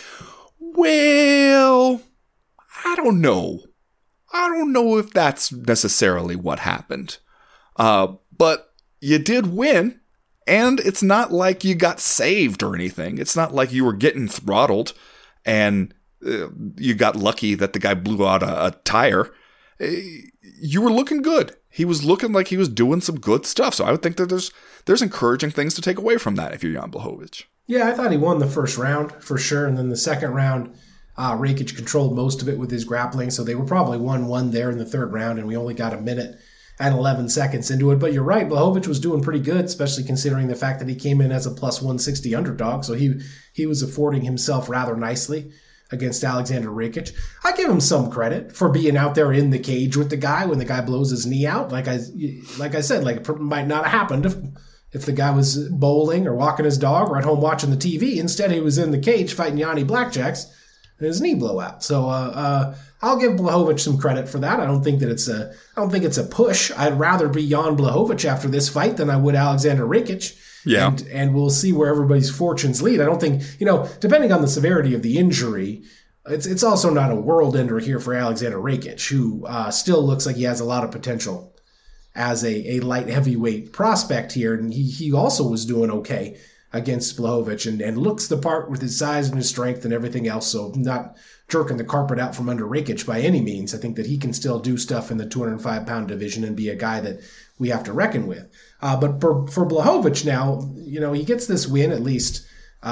[SPEAKER 5] well, I don't know. I don't know if that's necessarily what happened. But you did win, and it's not like you got saved or anything. It's not like you were getting throttled and you got lucky that the guy blew out a tire. You were looking good. He was looking like he was doing some good stuff. So I would think that there's encouraging things to take away from that if you're Jan Blachowicz.
[SPEAKER 7] Yeah, I thought he won the first round for sure. And then the second round, Rakic controlled most of it with his grappling. So they were probably 1-1 there in the third round, and we only got a minute and 11 seconds into it. But you're right, Blachowicz was doing pretty good, especially considering the fact that he came in as a plus 160 underdog. So he was affording himself rather nicely against Alexander Rakic. I give him some credit for being out there in the cage with the guy when the guy blows his knee out. Like I said, like it might not have happened if the guy was bowling or walking his dog or at home watching the TV. Instead, he was in the cage fighting Yanni Blackjacks and his knee blew out. So I'll give Blachowicz some credit for that. I don't think it's a push. I'd rather be Jan Blachowicz after this fight than I would Alexander Rakic.
[SPEAKER 5] Yeah.
[SPEAKER 7] And we'll see where everybody's fortunes lead. I don't think, depending on the severity of the injury, it's also not a world ender here for Alexander Rakic, who still looks like he has a lot of potential as a light heavyweight prospect here. And he also was doing okay against Blachowicz and looks the part with his size and his strength and everything else. So not jerking the carpet out from under Rakic by any means. I think that he can still do stuff in the 205-pound division and be a guy that we have to reckon with. But for Blachowicz now, he gets this win, at least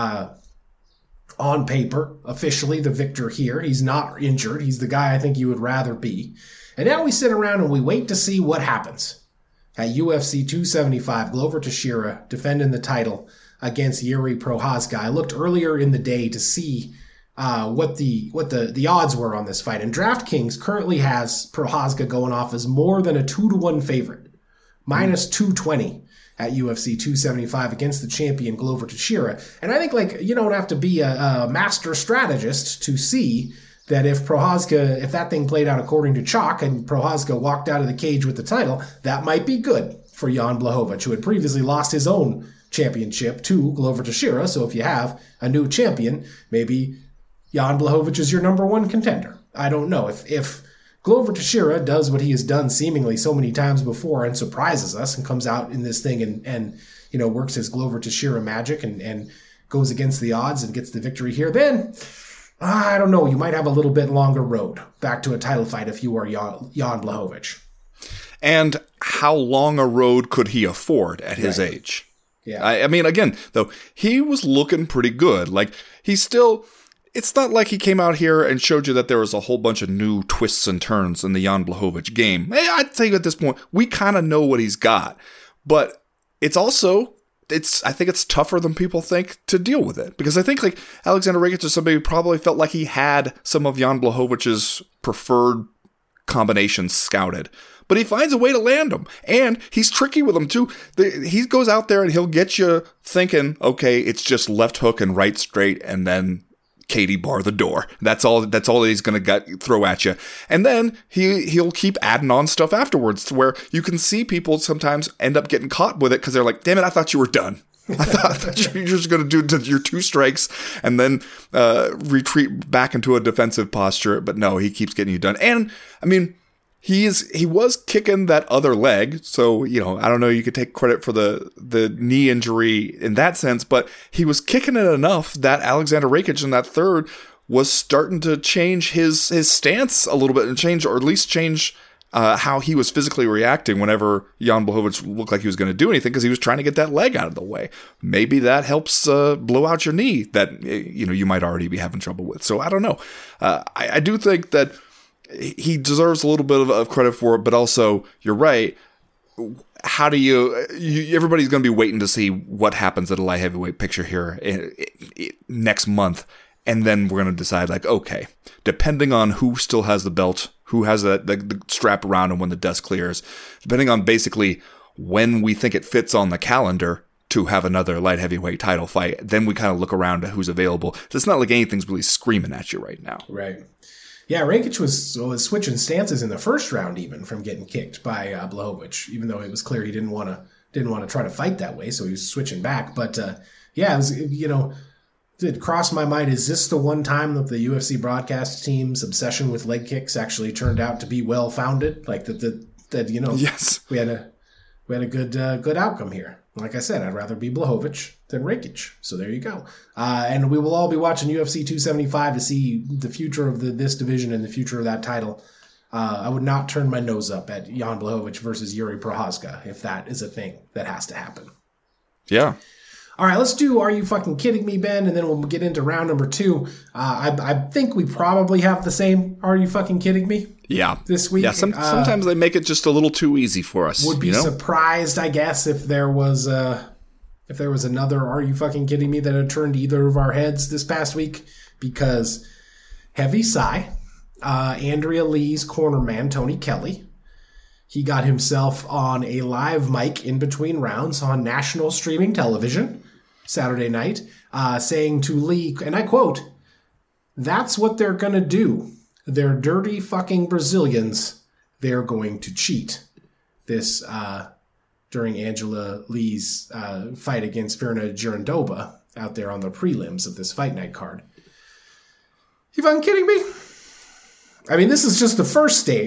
[SPEAKER 7] on paper, officially the victor here. He's not injured. He's the guy I think you would rather be. And now we sit around and we wait to see what happens. At UFC 275, Glover Teixeira defending the title against Yuri Prochazka. I looked earlier in the day to see what the odds were on this fight. And DraftKings currently has Prochazka going off as more than a 2-1 favorite. Minus 220 at UFC 275 against the champion Glover Teixeira. And I think you don't have to be a master strategist to see that if that thing played out according to chalk and Prochazka walked out of the cage with the title, that might be good for Jan Blachowicz, who had previously lost his own championship to Glover Teixeira. So if you have a new champion, maybe Jan Blachowicz is your number one contender. I don't know. If Glover Teixeira does what he has done seemingly so many times before and surprises us and comes out in this thing and works his Glover Teixeira magic and goes against the odds and gets the victory here, then I don't know. You might have a little bit longer road back to a title fight if you are Jan Blachowicz. And
[SPEAKER 5] how long a road could he afford at his age?
[SPEAKER 7] Yeah.
[SPEAKER 5] I mean, again, though, he was looking pretty good. It's not like he came out here and showed you that there was a whole bunch of new twists and turns in the Jan Blachowicz game. I'd say at this point, we kind of know what he's got. But it's also, I think it's tougher than people think to deal with it. Because I think Alexander Rakic is somebody who probably felt like he had some of Jan Blachowicz's preferred combinations scouted. But he finds a way to land them. And he's tricky with them too. He goes out there and he'll get you thinking, okay, it's just left hook and right straight and then Katie bar the door. That's all he's going to throw at you. And then he'll keep adding on stuff afterwards to where you can see people sometimes end up getting caught with it because they're like, damn it, I thought you were done. I thought you were just going to do your 2 strikes and then retreat back into a defensive posture. But no, he keeps getting you done. And I mean, he was kicking that other leg, so I don't know. You could take credit for the knee injury in that sense, but he was kicking it enough that Alexander Rakic in that third was starting to change his stance a little bit and change how he was physically reacting whenever Jan Blachowicz looked like he was going to do anything because he was trying to get that leg out of the way. Maybe that helps blow out your knee that you might already be having trouble with. So I don't know. I do think that he deserves a little bit of credit for it, but also you're right. How do everybody's going to be waiting to see what happens at a light heavyweight picture here next month. And then we're going to decide okay, depending on who still has the belt, who has the strap around him when the dust clears, depending on basically when we think it fits on the calendar to have another light heavyweight title fight, then we kind of look around at who's available. So it's not like anything's really screaming at you right now.
[SPEAKER 7] Right. Yeah, Rakic was switching stances in the first round even from getting kicked by Blachowicz, even though it was clear he didn't want to try to fight that way, so he was switching back. But it was it crossed my mind, is this the one time that the UFC broadcast team's obsession with leg kicks actually turned out to be well founded? Yes, we had a good outcome here. Like I said, I'd rather be Blachowicz than Rakic. So there you go. And we will all be watching UFC 275 to see the future of this division and the future of that title. I would not turn my nose up at Jan Blachowicz versus Yuri Prochazka if that is a thing that has to happen.
[SPEAKER 5] Yeah.
[SPEAKER 7] All right, let's do Are You Fucking Kidding Me, Ben? And then we'll get into round number 2. I think we probably have the same Are You Fucking Kidding Me?
[SPEAKER 5] Yeah.
[SPEAKER 7] This week.
[SPEAKER 5] Yeah, sometimes they make it just a little too easy for us.
[SPEAKER 7] Would be surprised, I guess, if there was another Are You Fucking Kidding Me that had turned either of our heads this past week, because heavy sigh, Andrea Lee's corner man, Tony Kelly, he got himself on a live mic in between rounds on national streaming television Saturday night, saying to Lee, and I quote, "That's what they're going to do. They're dirty fucking Brazilians. They're going to cheat." This during Angela Lee's fight against Virna Jandiroba out there on the prelims of this fight night card. You fucking kidding me? I mean, this is just the first stage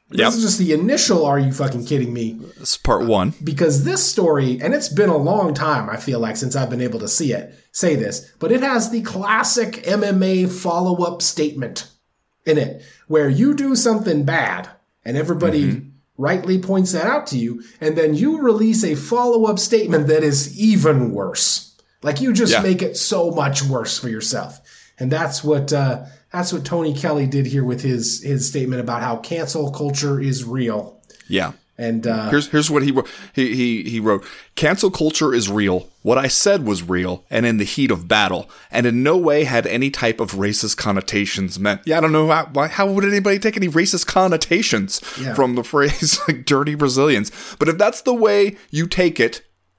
[SPEAKER 7] This is just the initial Are You Fucking Kidding Me?
[SPEAKER 5] It's part one.
[SPEAKER 7] Because this story, and it's been a long time, I feel like, since I've been able to say this, but it has the classic MMA follow-up statement in it, where you do something bad, and everybody rightly points that out to you, and then you release a follow-up statement that is even worse. Like, you just make it so much worse for yourself. And that's what Tony Kelly did here with his statement about how cancel culture is real.
[SPEAKER 5] Yeah.
[SPEAKER 7] And
[SPEAKER 5] here's what he wrote. He wrote, "Cancel culture is real. What I said was real and in the heat of battle, and in no way had any type of racist connotations meant." Yeah, I don't know how would anybody take any racist connotations from the phrase like "dirty Brazilians." But if that's the way you take it,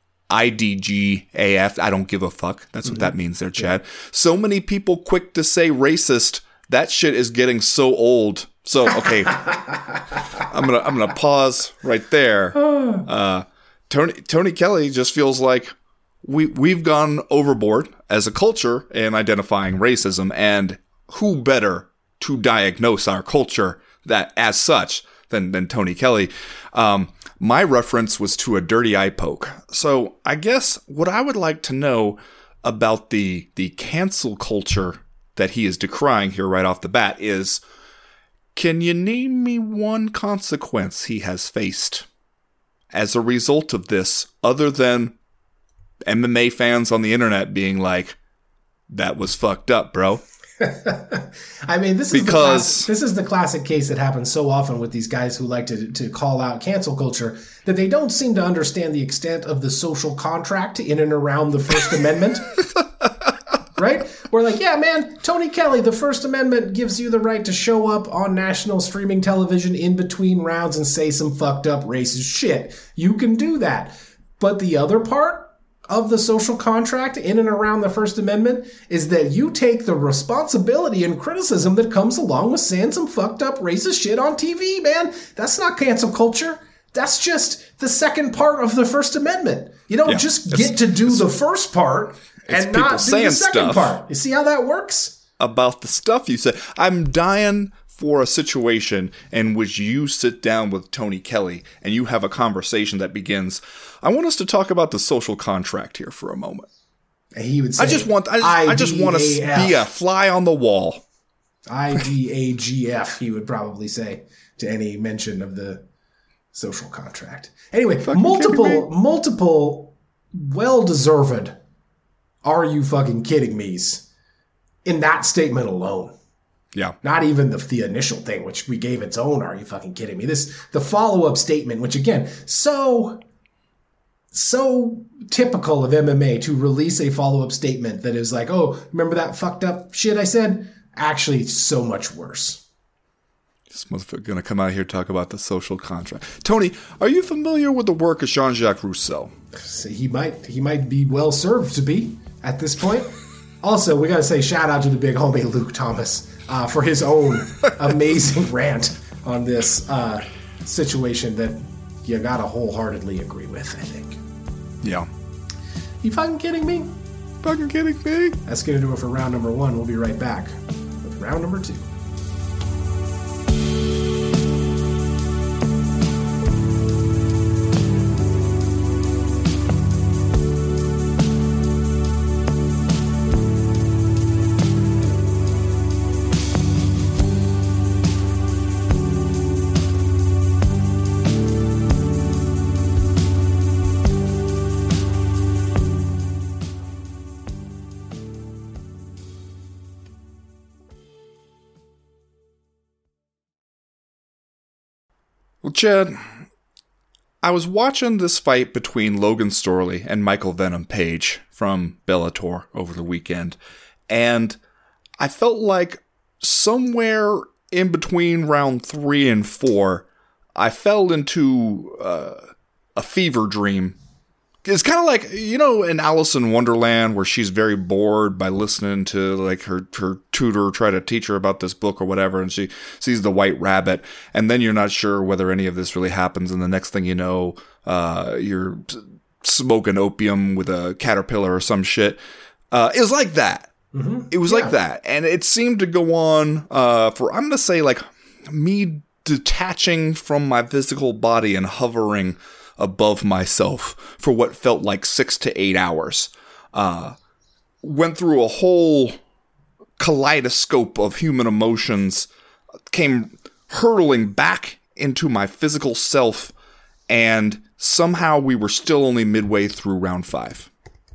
[SPEAKER 5] IDGAF, I don't give a fuck. That's what that means there, Chad. So many people quick to say racist. That shit is getting so old. So, okay, I'm gonna pause right there. Tony Kelly just feels like we've gone overboard as a culture in identifying racism, and who better to diagnose our culture that as such than Tony Kelly. My reference was to a dirty eye poke. So I guess what I would like to know about the cancel culture that he is decrying here right off the bat is, can you name me one consequence he has faced as a result of this, other than MMA fans on the internet being like, that was fucked up, bro?
[SPEAKER 7] I mean, this is the classic case that happens so often with these guys who like to call out cancel culture, that they don't seem to understand the extent of the social contract in and around the First Amendment. Right? We're like, yeah, man, Tony Kelly, the First Amendment gives you the right to show up on national streaming television in between rounds and say some fucked up racist shit. You can do that. But the other part of the social contract in and around the First Amendment is that you take the responsibility and criticism that comes along with saying some fucked up racist shit on TV, man. That's not cancel culture. That's just the second part of the First Amendment. You don't just get to do the first part and not do the second part. You see how that works?
[SPEAKER 5] About the stuff you said. I'm dying for a situation in which you sit down with Tony Kelly and you have a conversation that begins, I want us to talk about the social contract here for a moment.
[SPEAKER 7] He would say,
[SPEAKER 5] I just want to be a fly on the wall.
[SPEAKER 7] IDAGF, he would probably say to any mention of the social contract. Anyway, multiple well-deserved "Are you fucking kidding me's" in that statement alone.
[SPEAKER 5] Yeah.
[SPEAKER 7] Not even the initial thing, which we gave its own "Are you fucking kidding me?" The follow-up statement, which again, so typical of MMA to release a follow-up statement that is like, oh, remember that fucked up shit I said? Actually, it's so much worse.
[SPEAKER 5] This motherfucker gonna come out here and talk about the social contract. Tony, are you familiar with the work of Jean-Jacques Rousseau?
[SPEAKER 7] So he might be well served to be at this point. Also, we gotta say shout out to the big homie Luke Thomas for his own amazing rant on this situation that you gotta wholeheartedly agree with, I think.
[SPEAKER 5] Yeah.
[SPEAKER 7] You fucking kidding me?
[SPEAKER 5] Fucking kidding me?
[SPEAKER 7] That's gonna do it for round number 1. We'll be right back with round number 2.
[SPEAKER 5] Well, Chad, I was watching this fight between Logan Storley and Michael Venom Page from Bellator over the weekend, and I felt like somewhere in between round 3 and 4, I fell into a fever dream. It's kind of like, you know, in Alice in Wonderland, where she's very bored by listening to like her tutor try to teach her about this book or whatever, and she sees the white rabbit, and then you're not sure whether any of this really happens, and the next thing you know, you're smoking opium with a caterpillar or some shit. It was like that. Mm-hmm. It was like that, and it seemed to go on for, I'm going to say, like detaching from my physical body and hovering above myself for what felt like 6 to 8 hours. Went through a whole kaleidoscope of human emotions, came hurtling back into my physical self, and somehow we were still only midway through round 5.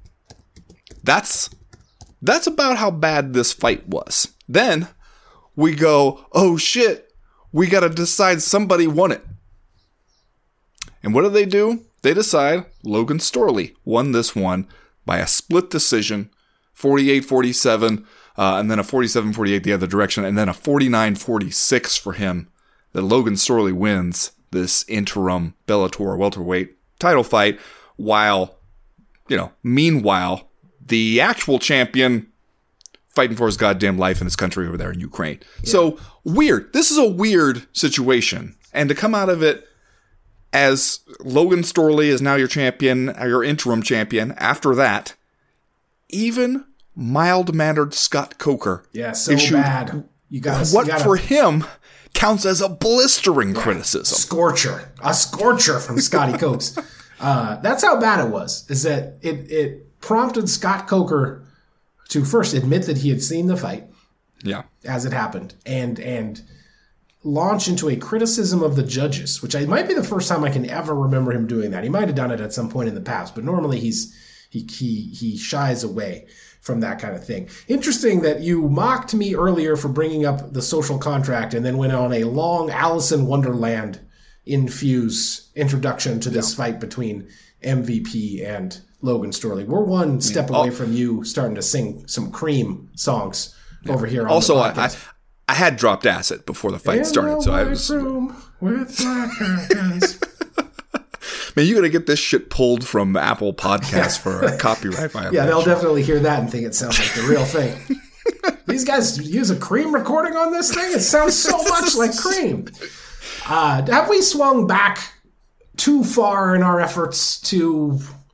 [SPEAKER 5] That's about how bad this fight was. Then we go, oh shit, we gotta decide somebody won it. And what do? They decide Logan Storley won this one by a split decision, 48-47, and then a 47-48 the other direction, and then a 49-46 for him, that Logan Storley wins this interim Bellator welterweight title fight, while, meanwhile, the actual champion fighting for his goddamn life in his country over there in Ukraine. Yeah. So, weird. This is a weird situation. And to come out of it as Logan Storley is now your champion, your interim champion, after that, even mild-mannered Scott Coker issued
[SPEAKER 7] bad.
[SPEAKER 5] For him counts as a blistering criticism.
[SPEAKER 7] A scorcher from Scotty Cokes. That's how bad it was, is that it prompted Scott Coker to first admit that he had seen the fight as it happened, and launch into a criticism of the judges, which might be the first time I can ever remember him doing that. He might have done it at some point in the past, but normally he shies away from that kind of thing. Interesting that you mocked me earlier for bringing up the social contract and then went on a long Alice in Wonderland infused introduction to this fight between MVP and Logan Storley. We're one step away from you starting to sing some Cream songs over here on
[SPEAKER 5] also,
[SPEAKER 7] the podcast.
[SPEAKER 5] I had dropped acid before the fight started, so I was...
[SPEAKER 7] room with black curtains.
[SPEAKER 5] Man, you got to get this shit pulled from Apple Podcasts for a copyright violation.
[SPEAKER 7] Yeah, they'll definitely hear that and think it sounds like the real thing. These guys use a Cream recording on this thing? It sounds so much like Cream. Have we swung back too far in our efforts to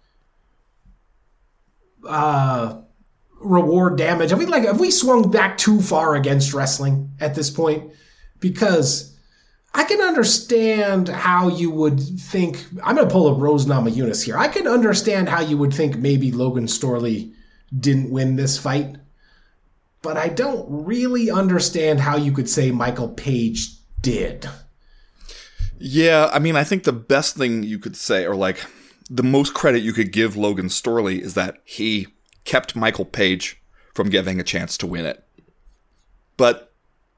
[SPEAKER 7] reward damage? Have we swung back too far against wrestling at this point? Because I can understand how you would think... I'm going to pull a Rose Namajunas here. I can understand how you would think maybe Logan Storley didn't win this fight, but I don't really understand how you could say Michael Page did.
[SPEAKER 5] Yeah, I think the best thing you could say, or the most credit you could give Logan Storley, is that he kept Michael Page from getting a chance to win it. But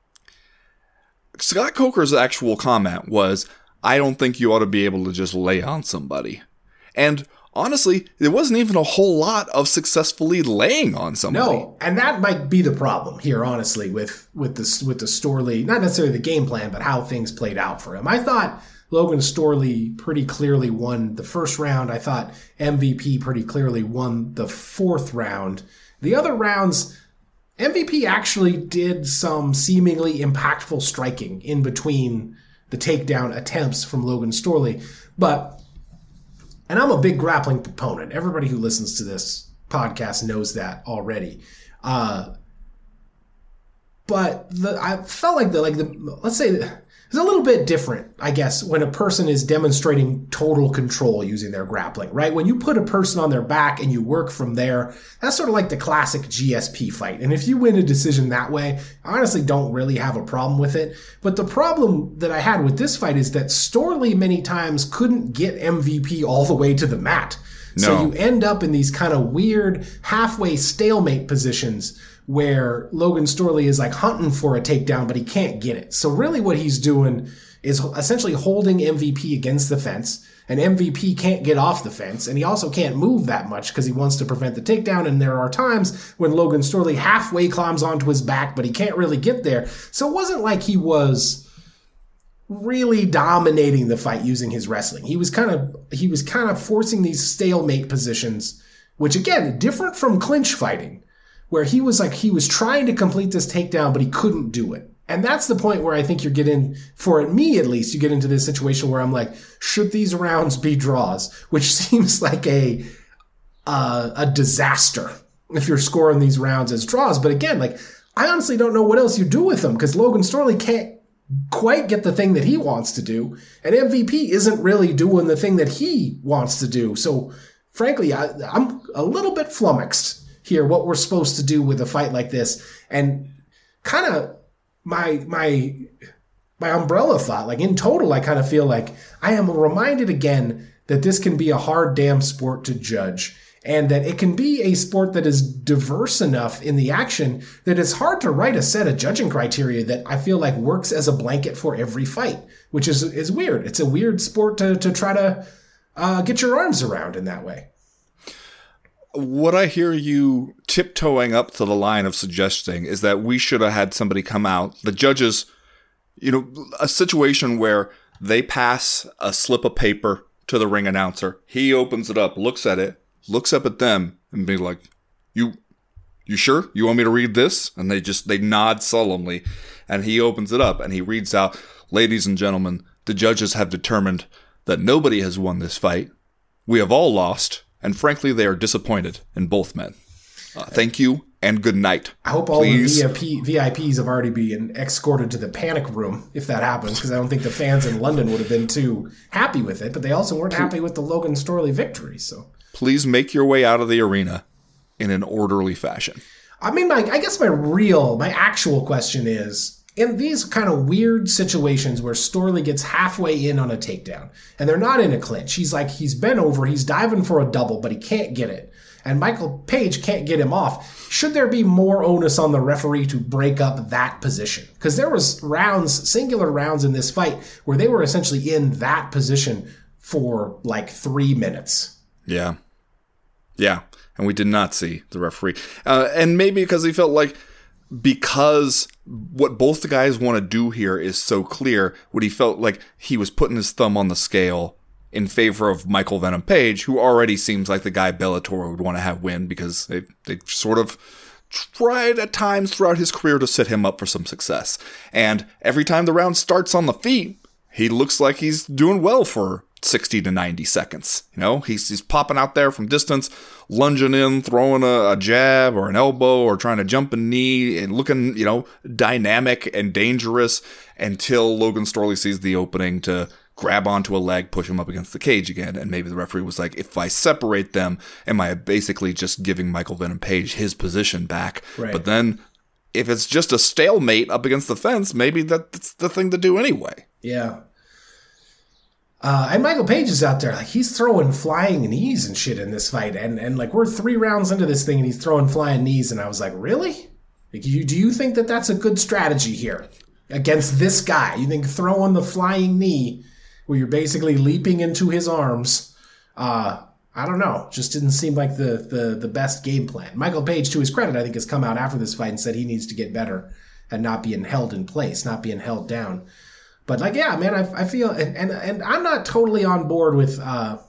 [SPEAKER 5] Scott Coker's actual comment was, I don't think you ought to be able to just lay on somebody. And honestly, there wasn't even a whole lot of successfully laying on somebody.
[SPEAKER 7] No, and that might be the problem here, honestly, with the Storley, not necessarily the game plan, but how things played out for him. I thought Logan Storley pretty clearly won the first round. I thought MVP pretty clearly won the fourth round. The other rounds, MVP actually did some seemingly impactful striking in between the takedown attempts from Logan Storley. And I'm a big grappling proponent. Everybody who listens to this podcast knows that already. But I felt like let's say it's a little bit different, I guess, when a person is demonstrating total control using their grappling, right? When you put a person on their back and you work from there, that's sort of like the classic GSP fight. And if you win a decision that way, I honestly don't really have a problem with it. But the problem that I had with this fight is that Storley many times couldn't get MVP all the way to the mat. No. So you end up in these kind of weird halfway stalemate positions where Logan Storley is hunting for a takedown, but he can't get it. So really what he's doing is essentially holding MVP against the fence, and MVP can't get off the fence, and he also can't move that much because he wants to prevent the takedown, and there are times when Logan Storley halfway climbs onto his back, but he can't really get there. So it wasn't like he was really dominating the fight using his wrestling. He was kind of forcing these stalemate positions, which again, different from clinch fighting, where he was trying to complete this takedown, but he couldn't do it. And that's the point where I think you're getting, for me at least, you get into this situation where I'm like, should these rounds be draws? Which seems like a disaster if you're scoring these rounds as draws. But again, I honestly don't know what else you do with them, because Logan Storley can't quite get the thing that he wants to do, and MVP isn't really doing the thing that he wants to do. So, frankly, I'm a little bit flummoxed here what we're supposed to do with a fight like this. And kind of my umbrella thought, like in total, I kind of feel like I am reminded again that this can be a hard damn sport to judge, and that it can be a sport that is diverse enough in the action that it's hard to write a set of judging criteria that I feel like works as a blanket for every fight, which is weird. It's a weird sport to try to get your arms around in that way.
[SPEAKER 5] What I hear you tiptoeing up to the line of suggesting is that we should have had somebody come out, the judges, a situation where they pass a slip of paper to the ring announcer. He opens it up, looks at it, looks up at them, and be like, you sure? You want me to read this? And they nod solemnly, and he opens it up, and he reads out, "Ladies and gentlemen, the judges have determined that nobody has won this fight. We have all lost, and frankly, they are disappointed in both men. Thank you, and good night."
[SPEAKER 7] I hope all the VIPs have already been escorted to the panic room if that happens, because I don't think the fans in London would have been too happy with it, but they also weren't happy with the Logan Storley victory. So
[SPEAKER 5] please make your way out of the arena in an orderly fashion.
[SPEAKER 7] I mean, I guess my actual question is, in these kind of weird situations where Storley gets halfway in on a takedown, and they're not in a clinch, he's bent over, he's diving for a double, but he can't get it, and Michael Page can't get him off, should there be more onus on the referee to break up that position? Because there was singular rounds in this fight where they were essentially in that position for like 3 minutes. Yeah. And we did not see the referee. And maybe because he felt like, because what both the guys want to do here is so clear, what he felt like he was putting his thumb on the scale in favor of Michael Venom Page, who already seems like the guy Bellator would want to have win, because they sort of tried at times throughout his career to set him up for some success. And every time the round starts on the feet, he looks like he's doing well for 60 to 90 seconds. He's popping out there from distance, lunging in, throwing a jab or an elbow, or trying to jump a knee, and looking, dynamic and dangerous, until Logan Storley sees the opening to grab onto a leg, push him up against the cage again. And maybe the referee was like, if I separate them, am I basically just giving Michael Venom Page his position back? Right. But then if it's just a stalemate up against the fence, maybe that's the thing to do anyway. Yeah. And Michael Page is out there, like, he's throwing flying knees and shit in this fight. And like, we're 3 rounds into this thing and he's throwing flying knees. And I was like, really? Like, do you think that that's a good strategy here against this guy? You think throwing the flying knee, where you're basically leaping into his arms, I don't know, just didn't seem like the best game plan. Michael Page, to his credit, I think has come out after this fight and said he needs to get better and not being held in place, not being held down. But like, yeah, man, I feel, and I'm not totally on board with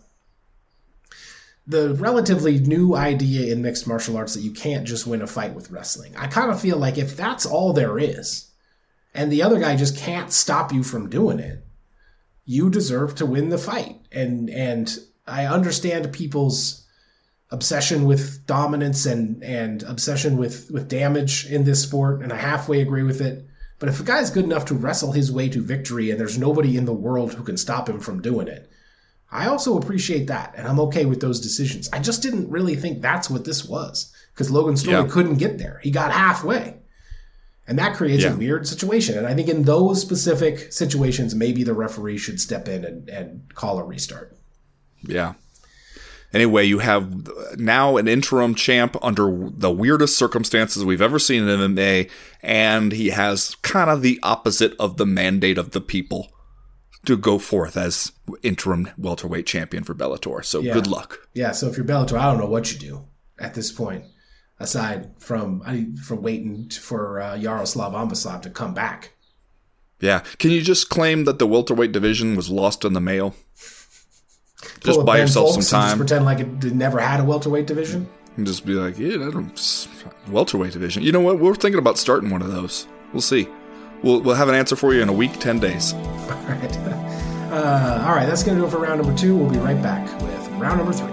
[SPEAKER 7] the relatively new idea in mixed martial arts that you can't just win a fight with wrestling. I kind of feel like if that's all there is, and the other guy just can't stop you from doing it, you deserve to win the fight. And I understand people's obsession with dominance and obsession with damage in this sport, and I halfway agree with it. But if a guy's good enough to wrestle his way to victory and there's nobody in the world who can stop him from doing it, I also appreciate that, and I'm okay with those decisions. I just didn't really think that's what this was, because Logan Storley couldn't get there. He got halfway. And that creates a weird situation. And I think in those specific situations, maybe the referee should step in and call a restart.
[SPEAKER 5] Yeah. Anyway, you have now an interim champ under the weirdest circumstances we've ever seen in MMA, and he has kind of the opposite of the mandate of the people to go forth as interim welterweight champion for Bellator. So good luck.
[SPEAKER 7] Yeah, so if you're Bellator, I don't know what you do at this point, aside from waiting for Yaroslav Amosov to come back.
[SPEAKER 5] Yeah. Can you just claim that the welterweight division was lost in the mail? Just buy yourself some time.
[SPEAKER 7] Just pretend like it never had a welterweight division?
[SPEAKER 5] And just be like, welterweight division. You know what? We're thinking about starting one of those. We'll see. We'll have an answer for you in a week, 10 days.
[SPEAKER 7] All right. All right, that's going to do it for round number 2. We'll be right back with round number 3.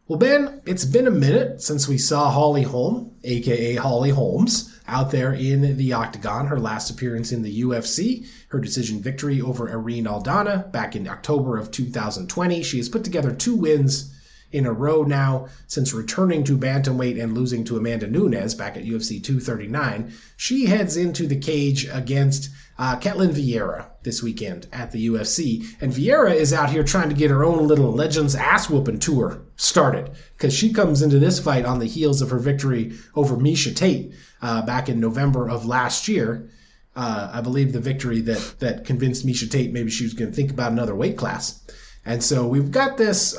[SPEAKER 7] Well, Ben, it's been a minute since we saw Holly Holm, a.k.a. Holly Holmes, out there in the octagon. Her last appearance in the UFC, her decision victory over Irene Aldana back in October of 2020. She has put together 2 wins in a row now since returning to bantamweight and losing to Amanda Nunes back at UFC 239. She heads into the cage against Ketlen Vieira this weekend at the UFC. And Vieira is out here trying to get her own little Legends ass-whooping tour started, because she comes into this fight on the heels of her victory over Miesha Tate back in November of last year. I believe the victory that convinced Miesha Tate maybe she was going to think about another weight class. And so we've got this,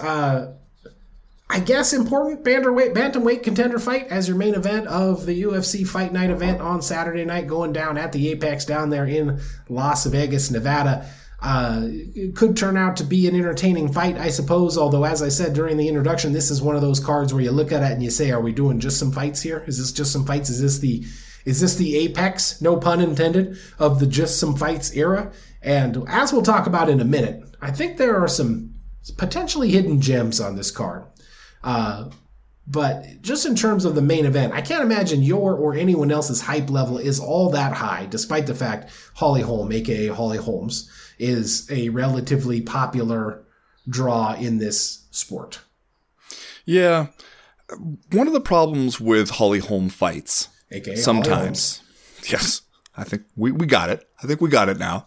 [SPEAKER 7] I guess, important bantamweight contender fight as your main event of the UFC Fight Night event on Saturday night, going down at the Apex down there in Las Vegas, Nevada. It could turn out to be an entertaining fight, I suppose, although, as I said during the introduction, this is one of those cards where you look at it and you say, are we doing just some fights here? Is this just some fights? Is this the apex, no pun intended, of the just some fights era? And as we'll talk about in a minute, I think there are some potentially hidden gems on this card. But just in terms of the main event, I can't imagine your or anyone else's hype level is all that high, despite the fact Holly Holm, aka Holly Holmes, is a relatively popular draw in this sport.
[SPEAKER 5] Yeah. One of the problems with Holly Holm fights,
[SPEAKER 7] aka
[SPEAKER 5] sometimes, yes, I think we got it. I think we got it now.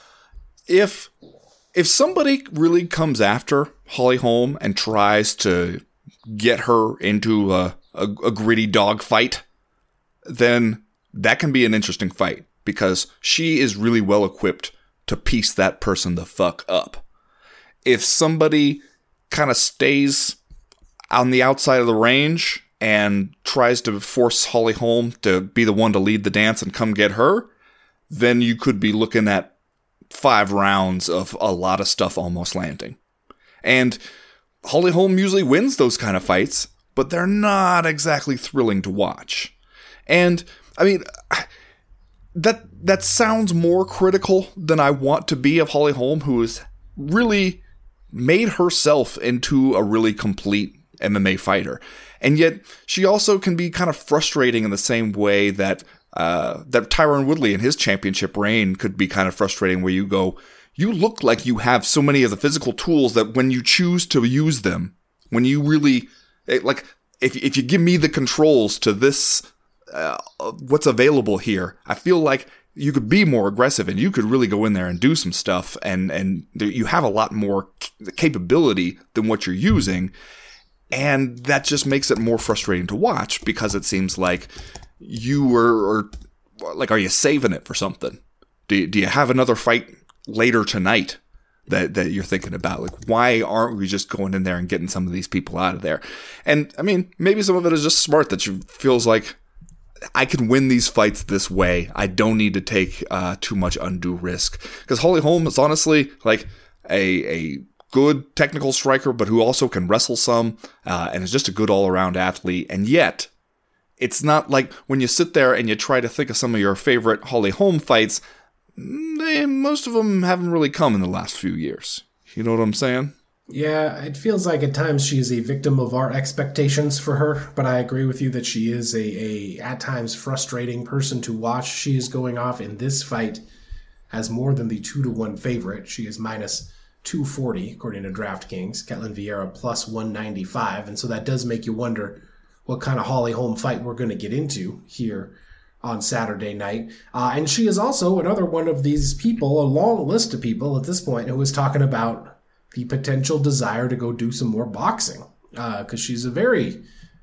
[SPEAKER 5] If somebody really comes after Holly Holm and tries to get her into a gritty dog fight, then that can be an interesting fight, because she is really well equipped to piece that person the fuck up. If somebody kind of stays on the outside of the range and tries to force Holly Holm to be the one to lead the dance and come get her, then you could be looking at 5 rounds of a lot of stuff almost landing. And Holly Holm usually wins those kind of fights, but they're not exactly thrilling to watch. And, I mean, that sounds more critical than I want to be of Holly Holm, who has really made herself into a really complete MMA fighter. And yet, she also can be kind of frustrating in the same way that Tyron Woodley in his championship reign could be kind of frustrating, where you go, you look like you have so many of the physical tools that when you choose to use them, when you really, like, if you give me the controls to this, what's available here, I feel like you could be more aggressive and you could really go in there and do some stuff, and you have a lot more capability than what you're using. And that just makes it more frustrating to watch, because it seems like you are you saving it for something? Do you have another fight later tonight that you're thinking about? Like, why aren't we just going in there and getting some of these people out of there? And I mean, maybe some of it is just smart, that you feels like I can win these fights this way. I don't need to take too much undue risk, because Holly Holm is honestly like a good technical striker, but who also can wrestle some, and is just a good all-around athlete. And yet, it's not like when you sit there and you try to think of some of your favorite Holly Holm fights, most of them haven't really come in the last few years. You know what I'm saying?
[SPEAKER 7] Yeah, it feels like at times she is a victim of our expectations for her, but I agree with you that she is a at times frustrating person to watch. She is going off in this fight as more than the 2-1 favorite. She is minus 240, according to DraftKings. Ketlen Vieira plus 195, and so that does make you wonder what kind of Holly Holm fight we're going to get into here on Saturday night. And she is also another one of these people, a long list of people at this point, who is talking about the potential desire to go do some more boxing, because she's a very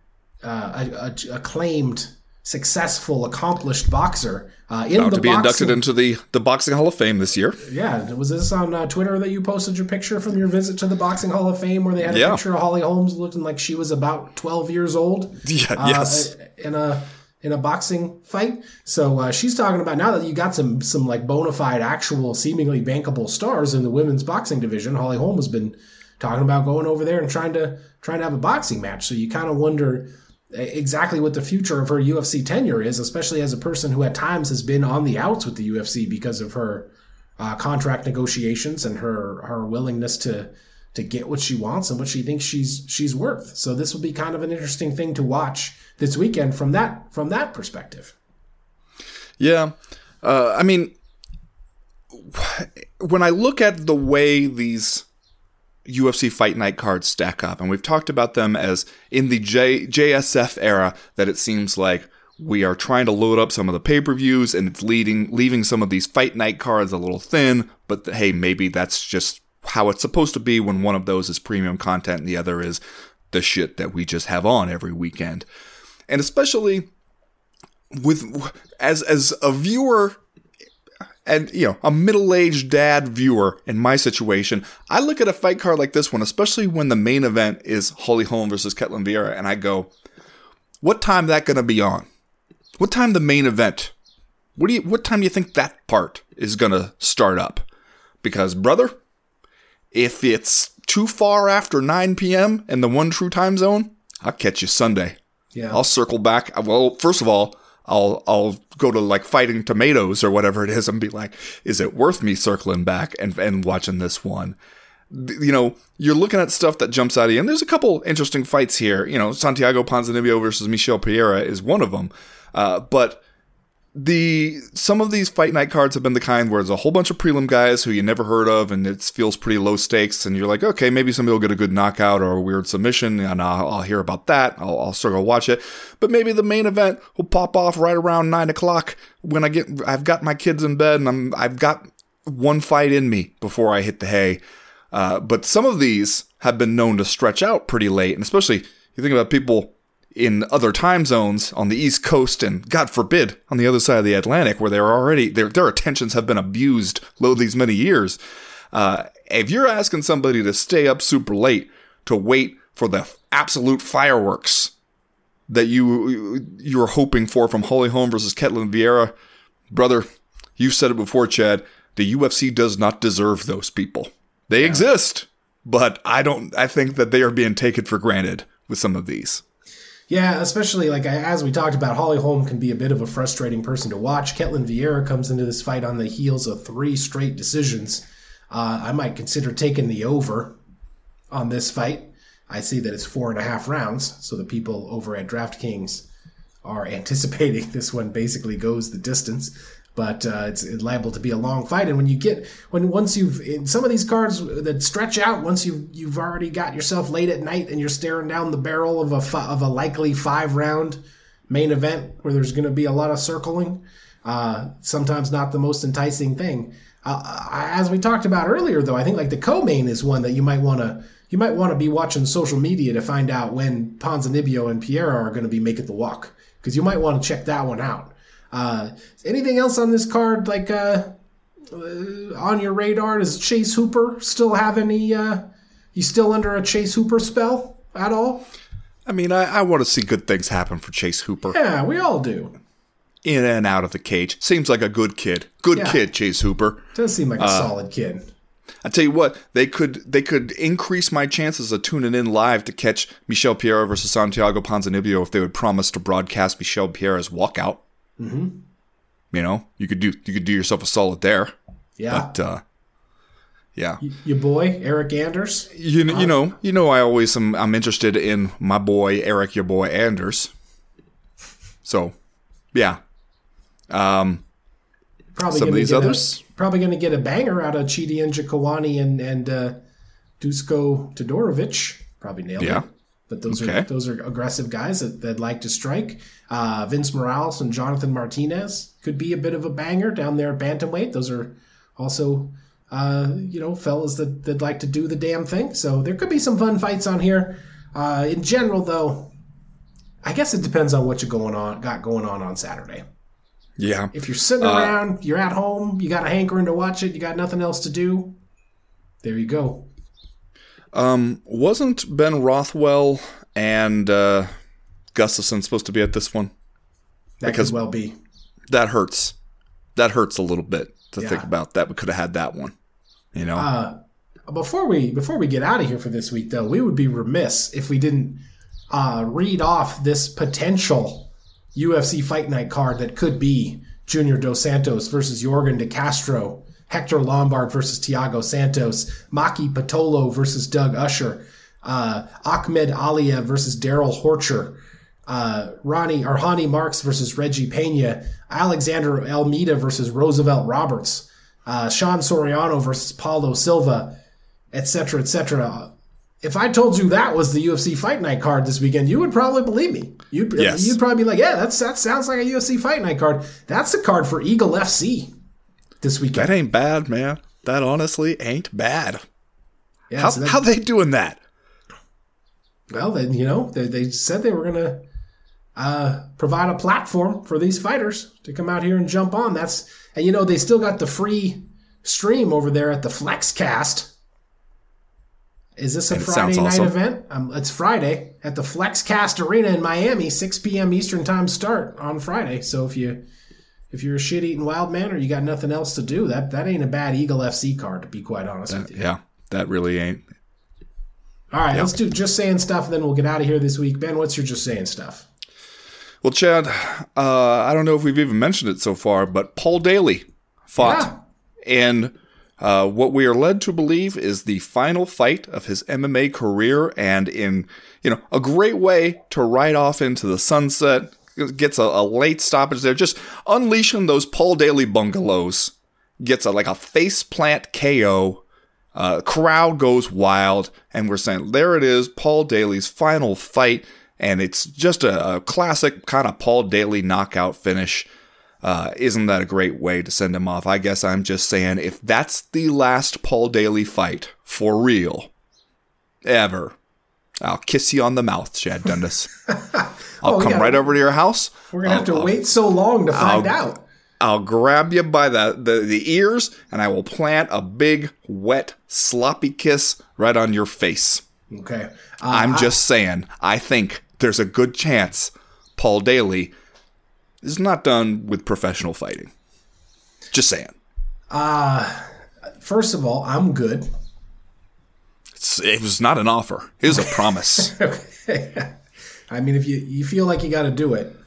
[SPEAKER 7] acclaimed, successful, accomplished boxer.
[SPEAKER 5] About to be inducted into the Boxing Hall of Fame this year.
[SPEAKER 7] Yeah, was this on Twitter that you posted your picture from your visit to the Boxing Hall of Fame, where they had a picture of Holly Holmes looking like she was about 12 years old?
[SPEAKER 5] Yeah, yes.
[SPEAKER 7] In a boxing fight. So she's talking about, now that you got some like bona fide, actual, seemingly bankable stars in the women's boxing division, Holly Holm has been talking about going over there and trying to have a boxing match. So you kind of wonder exactly what the future of her UFC tenure is, especially as a person who at times has been on the outs with the UFC because of her contract negotiations and her willingness to to get what she wants and what she thinks she's worth. So this will be kind of an interesting thing to watch this weekend from that perspective.
[SPEAKER 5] Yeah. I mean, when I look at the way these UFC Fight Night cards stack up, and we've talked about them as in the JSF era, that it seems like we are trying to load up some of the pay-per-views and it's leaving some of these Fight Night cards a little thin, but hey, maybe that's just how it's supposed to be when one of those is premium content and the other is the shit that we just have on every weekend. And especially as a viewer and, a middle-aged dad viewer in my situation, I look at a fight card like this one, especially when the main event is Holly Holm versus Ketlen Vieira, and I go, what time that going to be on? What time the main event? What time do you think that part is going to start up? Because, brother, if it's too far after 9 p.m. in the one true time zone, I'll catch you Sunday.
[SPEAKER 7] Yeah.
[SPEAKER 5] I'll circle back. Well, first of all, I'll go to like Fighting Tomatoes or whatever it is and be like, is it worth me circling back and watching this one? You're looking at stuff that jumps out at you. And there's a couple interesting fights here. Santiago Ponzinibbio versus Michel Pereira is one of them. But some of these Fight Night cards have been the kind where there's a whole bunch of prelim guys who you never heard of, and it feels pretty low stakes, and you're like, okay, maybe somebody will get a good knockout or a weird submission, and I'll hear about that. I'll sort of watch it. But maybe the main event will pop off right around 9 o'clock when I've got my kids in bed, and I've got one fight in me before I hit the hay. But some of these have been known to stretch out pretty late, and especially you think about people in other time zones on the East Coast and, God forbid, on the other side of the Atlantic, where they're already their attentions have been abused these many years. If you're asking somebody to stay up super late to wait for the absolute fireworks that you're hoping for from Holly Holm versus Ketlen Vieira, brother, you've said it before, Chad. The UFC does not deserve those people. They exist, but I think that they are being taken for granted with some of these.
[SPEAKER 7] Yeah, especially as we talked about, Holly Holm can be a bit of a frustrating person to watch. Ketlen Vieira comes into this fight on the heels of 3 straight decisions. I might consider taking the over on this fight. I see that it's 4.5 rounds, so the people over at DraftKings are anticipating this one basically goes the distance. But it's liable to be a long fight, and once you've in some of these cards that stretch out, once you've already got yourself late at night and you're staring down the barrel of a likely 5-round main event where there's going to be a lot of circling, sometimes not the most enticing thing. As we talked about earlier, though, I think the co-main is one that you might want to be watching social media to find out when Ponzinibbio and Pereira are going to be making the walk, because you might want to check that one out. Anything else on this card on your radar? Does Chase Hooper still have any you still under a Chase Hooper spell at all?
[SPEAKER 5] I mean, I want to see good things happen for Chase Hooper.
[SPEAKER 7] Yeah, we all do.
[SPEAKER 5] In and out of the cage. Seems like a good kid. Good kid, Chase Hooper.
[SPEAKER 7] Does seem like a solid kid.
[SPEAKER 5] I tell you what, they could increase my chances of tuning in live to catch Michel Pereira versus Santiago Ponzinibbio if they would promise to broadcast Michel Pereira's walkout. Mm-hmm. You could do yourself a solid there.
[SPEAKER 7] Yeah.
[SPEAKER 5] But yeah.
[SPEAKER 7] Your boy Eric Anders.
[SPEAKER 5] You know I always I'm interested in my boy Eric, your boy Anders. So, yeah.
[SPEAKER 7] Probably
[SPEAKER 5] some of these others
[SPEAKER 7] probably going to get a banger out of Chidi Njokuani and Dusko Todorovic. Probably nailed it. But those are aggressive guys that like to strike. Vince Morales and Jonathan Martinez could be a bit of a banger down there at bantamweight. Those are also fellas that like to do the damn thing. So there could be some fun fights on here. In general, though, I guess it depends on what you got going on Saturday.
[SPEAKER 5] Yeah.
[SPEAKER 7] If you're sitting around, you're at home, you got a hankering to watch it, you got nothing else to do, there you go.
[SPEAKER 5] Wasn't Ben Rothwell and Gustafsson supposed to be at this one?
[SPEAKER 7] That could well be.
[SPEAKER 5] That hurts. That hurts a little bit to think about that. We could have had that one.
[SPEAKER 7] Before we get out of here for this week, though, we would be remiss if we didn't read off this potential UFC Fight Night card that could be Junior Dos Santos versus Yorgan De Castro Hector Lombard versus Thiago Santos, Maki Patolo versus Doug Usher, Ahmed Alia versus Daryl Horcher, Arhani Marks versus Reggie Pena, Alexander Almeida versus Roosevelt Roberts, Sean Soriano versus Paulo Silva, etc., etc. If I told you that was the UFC Fight Night card this weekend, you would probably believe me. You'd probably be like, yeah, that sounds like a UFC Fight Night card. That's the card for Eagle FC this weekend.
[SPEAKER 5] That ain't bad, man. That honestly ain't bad.
[SPEAKER 7] Yeah,
[SPEAKER 5] how they doing that?
[SPEAKER 7] Well, then, they said they were going to provide a platform for these fighters to come out here and jump on. And they still got the free stream over there at the Flexcast. Is this a Friday night event? It's Friday at the Flexcast Arena in Miami, 6 p.m. Eastern Time start on Friday. So if you're a shit-eating wild man or you got nothing else to do, that ain't a bad Eagle FC card, to be quite honest with you.
[SPEAKER 5] Yeah, that really ain't.
[SPEAKER 7] All right, Let's do Just Saying Stuff, and then we'll get out of here this week. Ben, what's your Just Saying Stuff?
[SPEAKER 5] Well, Chad, I don't know if we've even mentioned it so far, but Paul Daly fought. Yeah. And what we are led to believe is the final fight of his MMA career, and in a great way to ride off into the sunset. Gets a late stoppage there, just unleashing those Paul Daly bungalows. Gets a face plant KO. Crowd goes wild, and we're saying there it is, Paul Daly's final fight, and it's just a classic kind of Paul Daly knockout finish. Isn't that a great way to send him off? I guess I'm just saying, if that's the last Paul Daly fight, for real, ever, I'll kiss you on the mouth, Chad Dundas. I'll come right over to your house.
[SPEAKER 7] We're going to have to wait so long to find out.
[SPEAKER 5] I'll grab you by the ears, and I will plant a big, wet, sloppy kiss right on your face.
[SPEAKER 7] Okay.
[SPEAKER 5] I'm just saying, I think there's a good chance Paul Daly is not done with professional fighting. Just saying.
[SPEAKER 7] First of all, I'm good.
[SPEAKER 5] It was not an offer. It was a promise.
[SPEAKER 7] Okay. I mean, if you feel like you got to do it,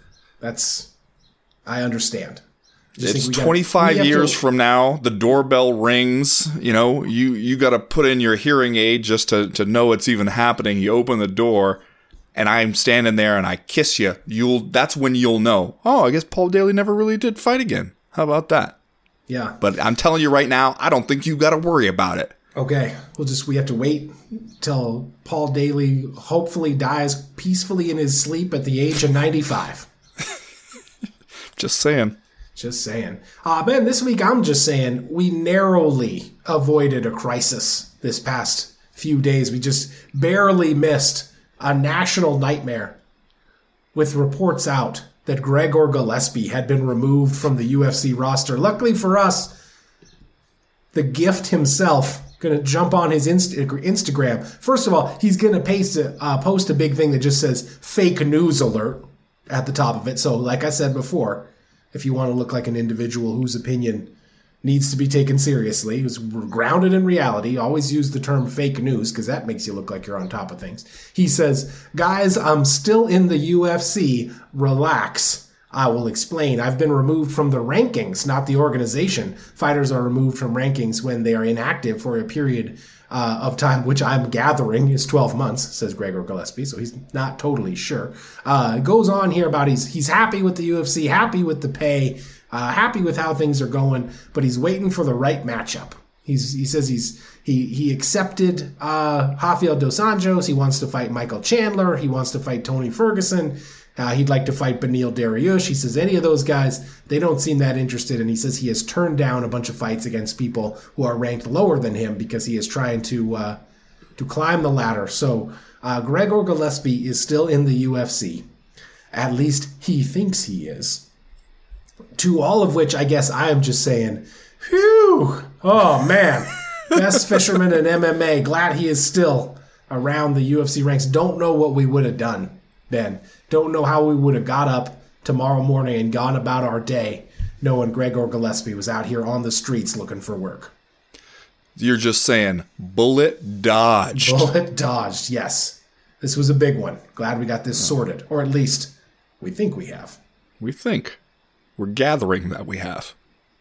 [SPEAKER 7] I understand.
[SPEAKER 5] It's 25 years from now. The doorbell rings. You got to put in your hearing aid just to know it's even happening. You open the door, and I'm standing there, and I kiss you. That's when you'll know. Oh, I guess Paul Daly never really did fight again. How about that?
[SPEAKER 7] Yeah.
[SPEAKER 5] But I'm telling you right now, I don't think you got to worry about it.
[SPEAKER 7] Okay. We have to wait till Paul Daly hopefully dies peacefully in his sleep at the age of 95.
[SPEAKER 5] Just saying.
[SPEAKER 7] Just saying. Ben, this week I'm just saying we narrowly avoided a crisis this past few days. We just barely missed a national nightmare with reports out that Gregor Gillespie had been removed from the UFC roster. Luckily for us, the gift himself going to jump on his Instagram. First of all, he's going to post a big thing that just says fake news alert at the top of it. So like I said before, if you want to look like an individual whose opinion needs to be taken seriously, who's grounded in reality, always use the term fake news because that makes you look like you're on top of things. He says, guys, I'm still in the UFC. Relax. I will explain. I've been removed from the rankings, not the organization. Fighters are removed from rankings when they are inactive for a period of time, which I'm gathering is 12 months, says Gregor Gillespie, so he's not totally sure. Goes on here about he's happy with the UFC, happy with the pay, happy with how things are going, but he's waiting for the right matchup. He says he accepted Rafael Dos Anjos. He wants to fight Michael Chandler. He wants to fight Tony Ferguson. He'd like to fight Beneil Dariush. He says any of those guys, they don't seem that interested. And he says he has turned down a bunch of fights against people who are ranked lower than him because he is trying to climb the ladder. So Gregor Gillespie is still in the UFC. At least he thinks he is. To all of which I guess I am just saying, phew, oh man, best fisherman in MMA. Glad he is still around the UFC ranks. Don't know what we would have done, Ben. Don't know how we would have got up tomorrow morning and gone about our day knowing Gregor Gillespie was out here on the streets looking for work.
[SPEAKER 5] You're just saying bullet dodged.
[SPEAKER 7] Bullet dodged, yes. This was a big one. Glad we got this sorted. Or at least we think we have.
[SPEAKER 5] We think. We're gathering that we have.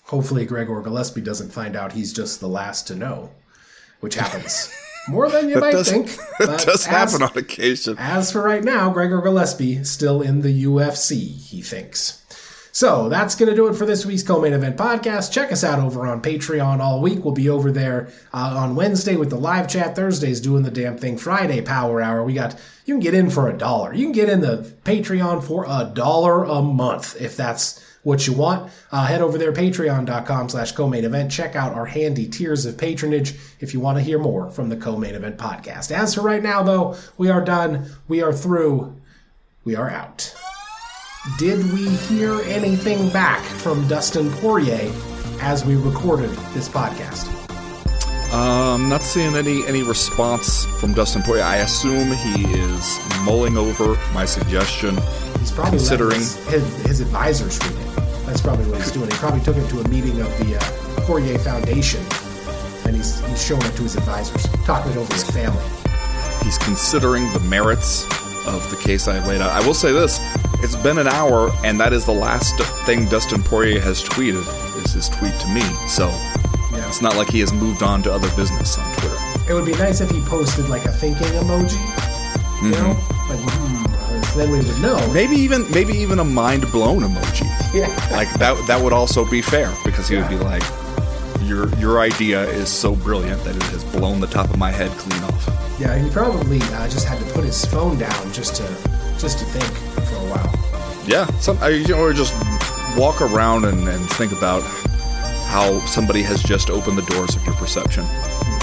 [SPEAKER 7] Hopefully Gregor Gillespie doesn't find out he's just the last to know, which happens more than you might think.
[SPEAKER 5] It does happen on occasion.
[SPEAKER 7] As for right now, Gregor Gillespie still in the UFC, he thinks. So that's going to do it for this week's Co-Main Event podcast. Check us out over on Patreon all week. We'll be over there on Wednesday with the live chat. Thursdays doing the damn thing. Friday, Power Hour. You can get in for $1. You can get in the Patreon for $1 a month if that's what you want. Head over there, patreon.com/co-main event. Check out our handy tiers of patronage if you want to hear more from the Co-Main Event podcast. As for right now, though, we are done. We are through. We are out. Did we hear anything back from Dustin Poirier as we recorded this podcast?
[SPEAKER 5] Not seeing any response from Dustin Poirier. I assume he is mulling over my suggestion.
[SPEAKER 7] He's probably
[SPEAKER 5] considering
[SPEAKER 7] his advisors read it. That's probably what he's doing. He probably took it to a meeting of the Poirier Foundation, and he's showing it to his advisors, talking it over his family.
[SPEAKER 5] He's considering the merits of the case I laid out. I will say this. It's been an hour, and that is the last thing Dustin Poirier has tweeted, is his tweet to me. So It's not like he has moved on to other business on Twitter.
[SPEAKER 7] It would be nice if he posted like a thinking emoji, you know? Like, then we would know.
[SPEAKER 5] Maybe even a mind blown emoji.
[SPEAKER 7] Yeah.
[SPEAKER 5] Like that would also be fair, because he would be like, your idea is so brilliant that it has blown the top of my head clean off.
[SPEAKER 7] Yeah, he probably just had to put his phone down just to think for a while.
[SPEAKER 5] Yeah, or just walk around and think about how somebody has just opened the doors of your perception.